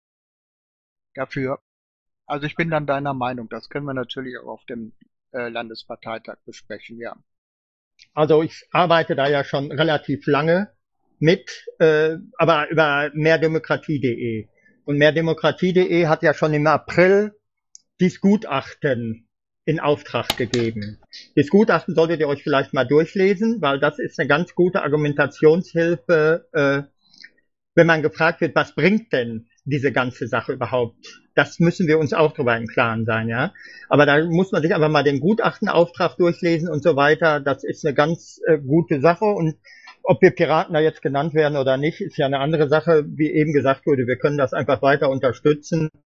Dafür. Also ich bin dann deiner Meinung, das können wir natürlich auch auf dem Landesparteitag besprechen, ja. Also ich arbeite da ja schon relativ lange mit, äh, aber über mehrdemokratie punkt de. Und mehrdemokratie punkt de hat ja schon im April dieses Gutachten in Auftrag gegeben. Das Gutachten solltet ihr euch vielleicht mal durchlesen, weil das ist eine ganz gute Argumentationshilfe, äh, wenn man gefragt wird, was bringt denn diese ganze Sache überhaupt? Das müssen wir uns auch darüber im Klaren sein, ja. Aber da muss man sich einfach mal den Gutachtenauftrag durchlesen und so weiter. Das ist eine ganz äh, gute Sache. Und ob wir Piraten da jetzt genannt werden oder nicht, ist ja eine andere Sache. Wie eben gesagt wurde, wir können das einfach weiter unterstützen.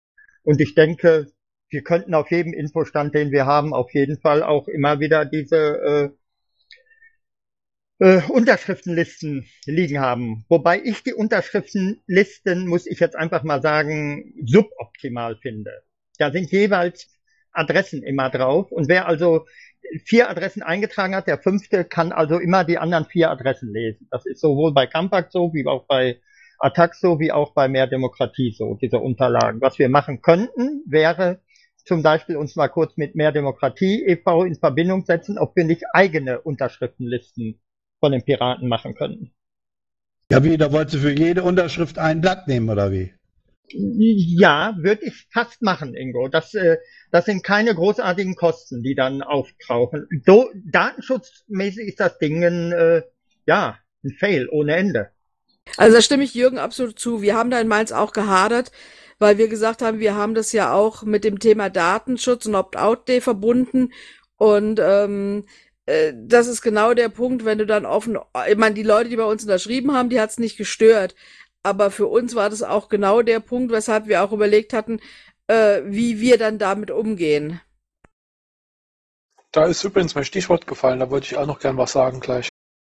Und ich denke, wir könnten auf jedem Infostand, den wir haben, auf jeden Fall auch immer wieder diese äh, äh, Unterschriftenlisten liegen haben. Wobei ich die Unterschriftenlisten, muss ich jetzt einfach mal sagen, suboptimal finde. Da sind jeweils Adressen immer drauf. Und wer also vier Adressen eingetragen hat, der fünfte kann also immer die anderen vier Adressen lesen. Das ist sowohl bei Campact so, wie auch bei Attac so, wie auch bei Mehr Demokratie so, diese Unterlagen. Was wir machen könnten, wäre zum Beispiel uns mal kurz mit Mehr Demokratie e V in Verbindung setzen, ob wir nicht eigene Unterschriftenlisten von den Piraten machen könnten. Ja, wie, da wolltest du für jede Unterschrift ein Blatt nehmen, oder wie? Ja, würde ich fast machen, Ingo. Das, äh, das sind keine großartigen Kosten, die dann auftauchen. So datenschutzmäßig ist das Ding ein, äh, ja, ein Fail ohne Ende. Also da stimme ich Jürgen absolut zu. Wir haben da in Mainz auch gehadert, weil wir gesagt haben, wir haben das ja auch mit dem Thema Datenschutz und Opt-out-Day verbunden. Und ähm, äh, das ist genau der Punkt, wenn du dann offen, ich meine, die Leute, die bei uns unterschrieben haben, die hat es nicht gestört. Aber für uns war das auch genau der Punkt, weshalb wir auch überlegt hatten, äh, wie wir dann damit umgehen. Da ist übrigens mein Stichwort gefallen, da wollte ich auch noch gern was sagen gleich.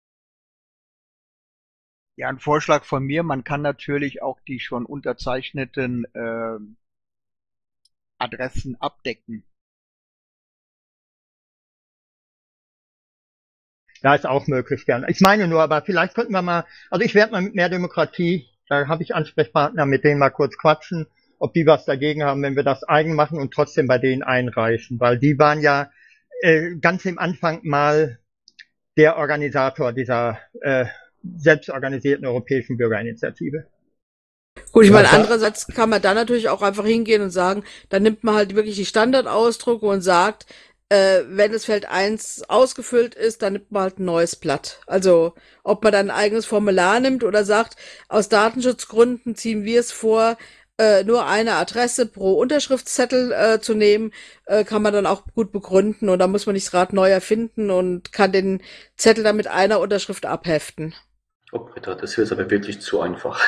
Ja, ein Vorschlag von mir, man kann natürlich auch die schon unterzeichneten äh, Adressen abdecken. Ja, ist auch möglich, gern. Ich meine nur, aber vielleicht könnten wir mal, also ich werde mal mit Mehr Demokratie, da habe ich Ansprechpartner, mit denen mal kurz quatschen, ob die was dagegen haben, wenn wir das eigen machen und trotzdem bei denen einreichen, weil die waren ja äh, ganz im Anfang mal der Organisator dieser äh, selbstorganisierten europäischen Bürgerinitiative. Gut, ich meine, andererseits kann man da natürlich auch einfach hingehen und sagen, dann nimmt man halt wirklich die Standardausdrucke und sagt, äh, wenn das Feld eins ausgefüllt ist, dann nimmt man halt ein neues Blatt. Also, ob man dann ein eigenes Formular nimmt oder sagt, aus Datenschutzgründen ziehen wir es vor, äh, nur eine Adresse pro Unterschriftszettel äh, zu nehmen, äh, kann man dann auch gut begründen und da muss man nicht das Rad neu erfinden und kann den Zettel dann mit einer Unterschrift abheften. Oh, Britta, das hier ist aber wirklich zu einfach.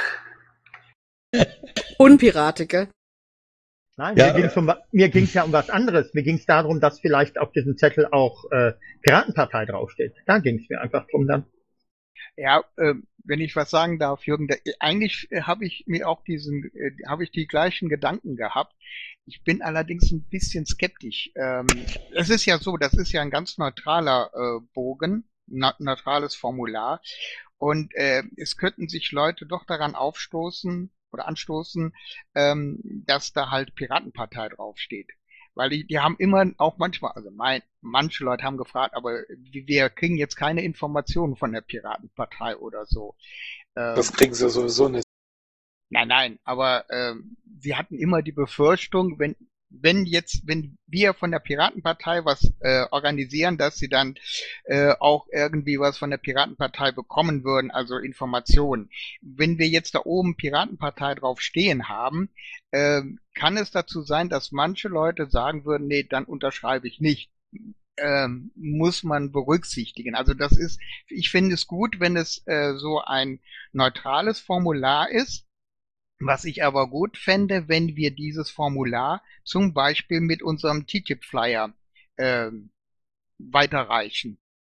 Unpiratige. Nein, Ja, mir ging's um, mir ging's ja um was anderes. Mir ging's darum, dass vielleicht auf diesem Zettel auch äh, Piratenpartei draufsteht. Da ging's mir einfach drum dann. Ja, äh, wenn ich was sagen darf, Jürgen, da, eigentlich äh, habe ich mir auch diesen, äh, habe ich die gleichen Gedanken gehabt. Ich bin allerdings ein bisschen skeptisch. Ähm, es ist ja so, das ist ja ein ganz neutraler äh, Bogen, na, neutrales Formular. Und äh, es könnten sich Leute doch daran aufstoßen oder anstoßen, ähm, dass da halt Piratenpartei draufsteht. Weil die, die haben immer auch manchmal, also mein, manche Leute haben gefragt, aber wir kriegen jetzt keine Informationen von der Piratenpartei oder so. Ähm, Das kriegen sie sowieso nicht. Nein, nein, aber ähm, sie hatten immer die Befürchtung, wenn wenn jetzt, wenn wir von der Piratenpartei was äh, organisieren, dass sie dann äh, auch irgendwie was von der Piratenpartei bekommen würden, also Informationen. Wenn wir jetzt da oben Piratenpartei drauf stehen haben, äh, kann es dazu sein, dass manche Leute sagen würden, nee, dann unterschreibe ich nicht. Ähm, muss man berücksichtigen. Also das ist, ich finde es gut, wenn es äh, so ein neutrales Formular ist. Was ich aber gut fände, wenn wir dieses Formular zum Beispiel mit unserem T T I P-Flyer äh, weiterreichen.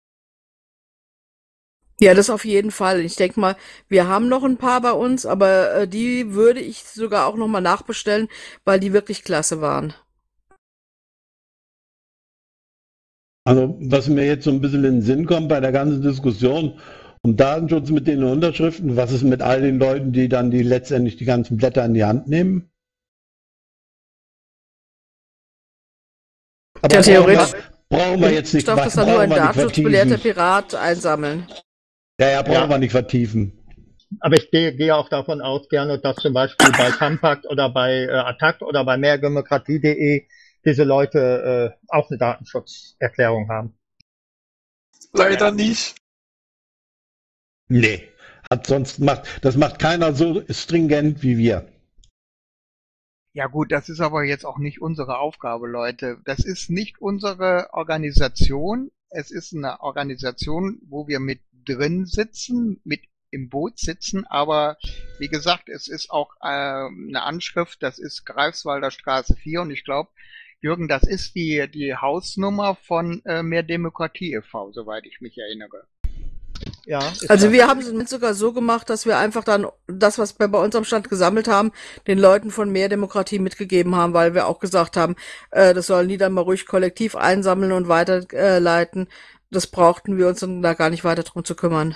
Ja, das auf jeden Fall. Ich denke mal, wir haben noch ein paar bei uns, aber äh, die würde ich sogar auch nochmal nachbestellen, weil die wirklich klasse waren. Also, was mir jetzt so ein bisschen in den Sinn kommt bei der ganzen Diskussion um Datenschutz mit den Unterschriften, was ist mit all den Leuten, die dann die letztendlich die ganzen Blätter in die Hand nehmen? Aber Ja, theoretisch. Brauchen wir jetzt nicht, Ich darf das dann brauchen nur ein wir nicht datenschutzbelehrter vertiefen. Pirat einsammeln. Ja, ja, brauchen Ja. wir nicht vertiefen. Aber ich gehe, gehe auch davon aus, gerne, dass zum Beispiel bei Campact oder bei äh, Attac oder bei mehrdemokratie punkt de diese Leute äh, auch eine Datenschutzerklärung haben. Leider nicht. Nee. Hat sonst macht, das macht keiner so stringent wie wir. Ja gut, das ist aber jetzt auch nicht unsere Aufgabe, Leute. Das ist nicht unsere Organisation. Es ist eine Organisation, wo wir mit drin sitzen, mit im Boot sitzen, aber wie gesagt, es ist auch äh, eine Anschrift, das ist Greifswalder Straße vier und ich glaube, Jürgen, das ist die, die Hausnummer von äh, Mehr Demokratie e V, soweit ich mich erinnere. Ja, ist Also das. wir haben es sogar so gemacht, dass wir einfach dann das, was wir bei uns am Stand gesammelt haben, den Leuten von Mehr Demokratie mitgegeben haben, weil wir auch gesagt haben, äh, das sollen die dann mal ruhig kollektiv einsammeln und weiterleiten. Das brauchten wir uns dann da gar nicht weiter drum zu kümmern.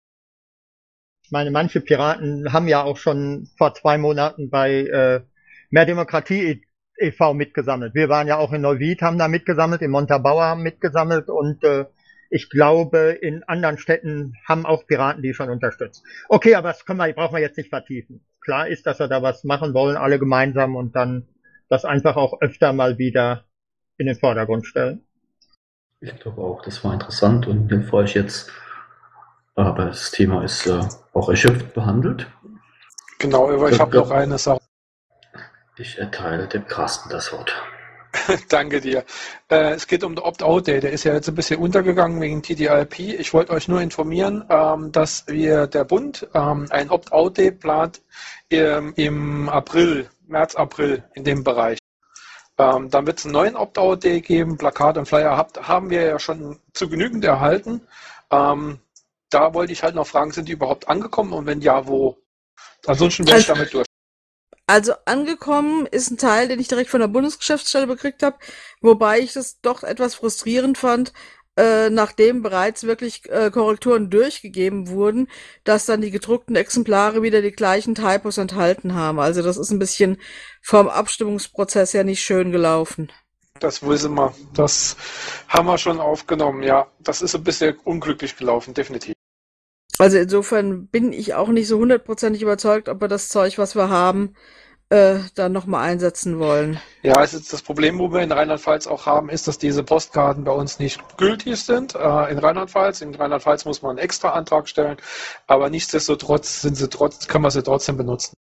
Ich meine, manche Piraten haben ja auch schon vor zwei Monaten bei äh, Mehr Demokratie e V mitgesammelt. Wir waren ja auch in Neuwied, haben da mitgesammelt, in Montabaur haben mitgesammelt und äh, ich glaube, in anderen Städten haben auch Piraten die schon unterstützt. Okay, aber das können wir, brauchen wir jetzt nicht vertiefen. Klar ist, dass wir da was machen wollen, alle gemeinsam und dann das einfach auch öfter mal wieder in den Vordergrund stellen. Ich glaube auch, das war interessant und hilfreich jetzt. Aber das Thema ist äh, auch erschöpft behandelt. Genau, aber ich habe noch eine Sache. Ich erteile dem Carsten das Wort. Danke dir. Äh, es geht um den Opt-out-Day. Der ist ja jetzt ein bisschen untergegangen wegen T T I P. Ich wollte euch nur informieren, ähm, dass wir der Bund ähm, ein Opt-out-Day plant ähm, im April, März, April in dem Bereich. Ähm, dann wird es einen neuen Opt-out-Day geben. Plakat und Flyer habt, haben wir ja schon zu genügend erhalten. Ähm, da wollte ich halt noch fragen, sind die überhaupt angekommen und wenn ja, wo? Ansonsten wäre ich damit durch. Also angekommen ist ein Teil, den ich direkt von der Bundesgeschäftsstelle bekriegt habe, wobei ich das doch etwas frustrierend fand, äh, nachdem bereits wirklich äh, Korrekturen durchgegeben wurden, dass dann die gedruckten Exemplare wieder die gleichen Typos enthalten haben. Also das ist ein bisschen vom Abstimmungsprozess ja nicht schön gelaufen. Das wissen wir. Das haben wir schon aufgenommen, ja. Das ist ein bisschen unglücklich gelaufen, definitiv. Also insofern bin ich auch nicht so hundertprozentig überzeugt, ob wir das Zeug, was wir haben, äh, dann nochmal einsetzen wollen. Ja, es ist das Problem, wo wir in Rheinland-Pfalz auch haben, ist, dass diese Postkarten bei uns nicht gültig sind. Äh, in Rheinland-Pfalz, in Rheinland-Pfalz muss man einen extra Antrag stellen, aber nichtsdestotrotz sind sie trotz, können wir sie trotzdem benutzen.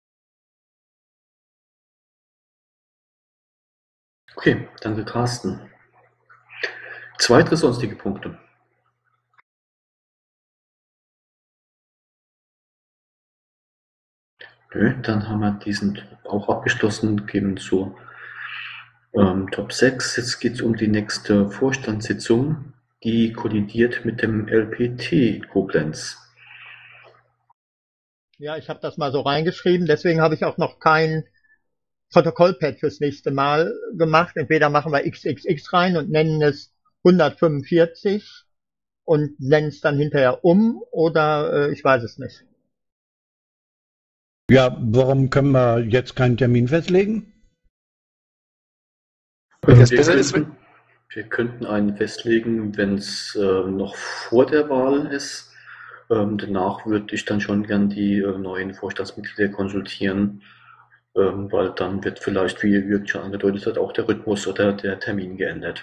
Okay, danke Carsten. Zwei, drei sonstige Punkte. Nö, dann haben wir diesen auch abgeschlossen, gehen zu ähm, Top sechs. Jetzt geht es um die nächste Vorstandssitzung, die kollidiert mit dem L P T Koblenz. Ja, ich habe das mal so reingeschrieben, deswegen habe ich auch noch kein Protokollpad fürs nächste Mal gemacht. Entweder machen wir X X X rein und nennen es hundertfünfundvierzig und nennen es dann hinterher um oder äh, ich weiß es nicht. Ja, warum können wir jetzt keinen Termin festlegen? Wir, Jetzt besser ist, könnten, wir könnten einen festlegen, wenn es äh, noch vor der Wahl ist. Ähm, danach würde ich dann schon gern die äh, neuen Vorstandsmitglieder konsultieren, ähm, weil dann wird vielleicht, wie Jürgen schon angedeutet hat, auch der Rhythmus oder der Termin geändert.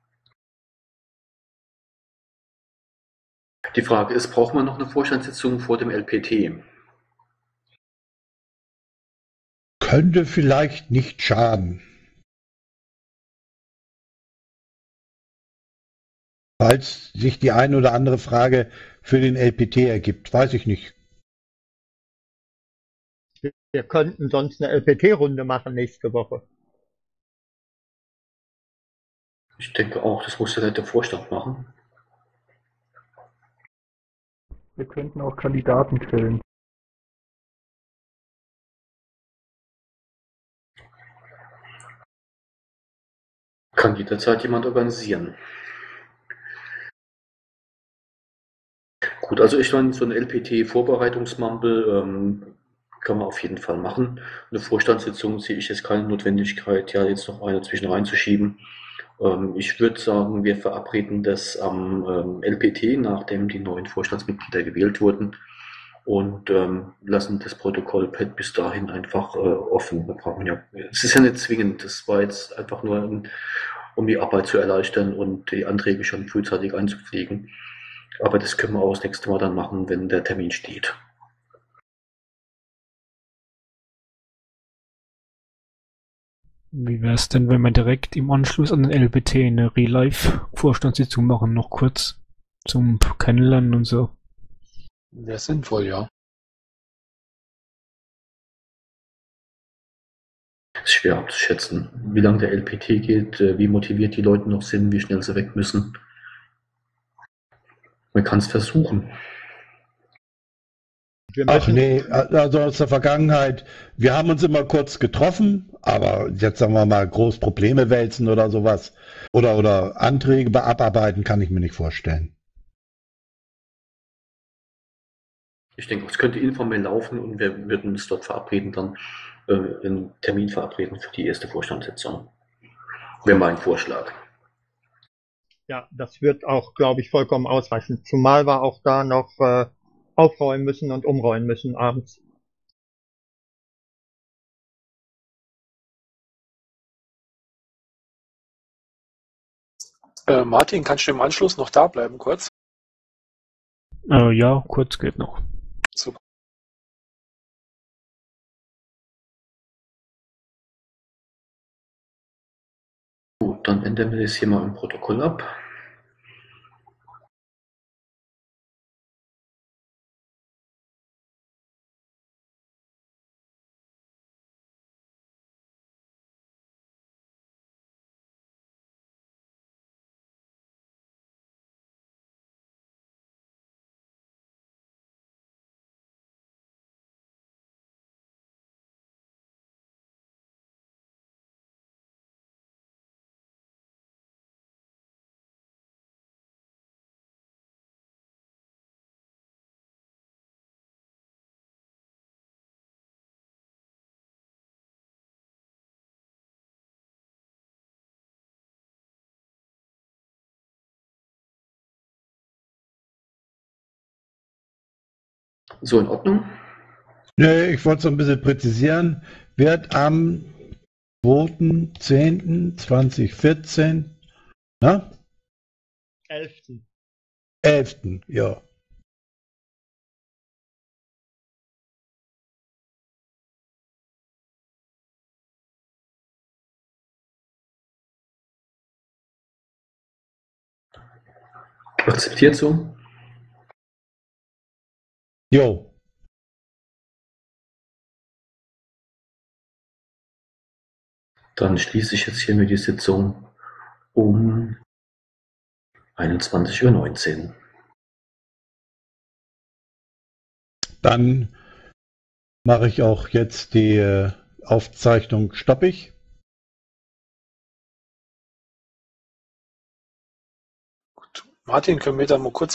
Die Frage ist, braucht man noch eine Vorstandssitzung vor dem L P T? Könnte vielleicht nicht schaden. Falls sich die eine oder andere Frage für den L P T ergibt, weiß ich nicht. Wir könnten sonst eine L P T-Runde machen nächste Woche. Ich denke auch, das muss ja der Vorstand machen. Wir könnten auch Kandidaten stellen. Kann jederzeit jemand organisieren. Gut, also ich meine, so ein L P T-Vorbereitungsmumble ähm, kann man auf jeden Fall machen. Eine Vorstandssitzung sehe ich jetzt keine Notwendigkeit, ja jetzt noch eine zwischen reinzuschieben. Ähm, ich würde sagen, wir verabreden das am ähm, L P T, nachdem die neuen Vorstandsmitglieder gewählt wurden und ähm, lassen das Protokollpad bis dahin einfach äh, offen. Wir brauchen ja, es ist ja nicht zwingend, das war jetzt einfach nur, ein, um die Arbeit zu erleichtern und die Anträge schon frühzeitig einzupflegen. Aber das können wir auch das nächste Mal dann machen, wenn der Termin steht. Wie wäre es denn, wenn wir direkt im Anschluss an den L P T eine Real-Life-Vorstandssitzung machen, noch kurz zum Kennenlernen und so? Wäre sinnvoll, ja. Ist schwer abzuschätzen, wie lange der L P T geht, äh, wie motiviert die Leute noch sind, wie schnell sie weg müssen. Man kann es versuchen. Wir Ach müssen, nee, also aus der Vergangenheit, wir haben uns immer kurz getroffen, aber jetzt sagen wir mal groß Probleme wälzen oder sowas oder, oder Anträge be- abarbeiten, kann ich mir nicht vorstellen. Ich denke, es könnte informell laufen und wir würden uns dort verabreden, dann äh, einen Termin verabreden für die erste Vorstandssitzung. Wäre mein Vorschlag. ja, das wird auch, glaube ich, vollkommen ausreichen. Zumal wir auch da noch äh, aufräumen müssen und umräumen müssen abends. Äh, Martin, kannst du im Anschluss noch da bleiben kurz? Äh, ja, kurz geht noch. Super. Gut, dann ändern wir das hier mal im Protokoll ab. So in Ordnung? Nee, ich wollte es so ein bisschen präzisieren, wird am zweiten zehnten zweitausendvierzehn, na? elften elften, ja. Akzeptiert so? Jo. Dann schließe ich jetzt hiermit die Sitzung um einundzwanzig Uhr neunzehn. Dann mache ich auch jetzt die äh, Aufzeichnung stoppig. Martin, können wir da mal kurz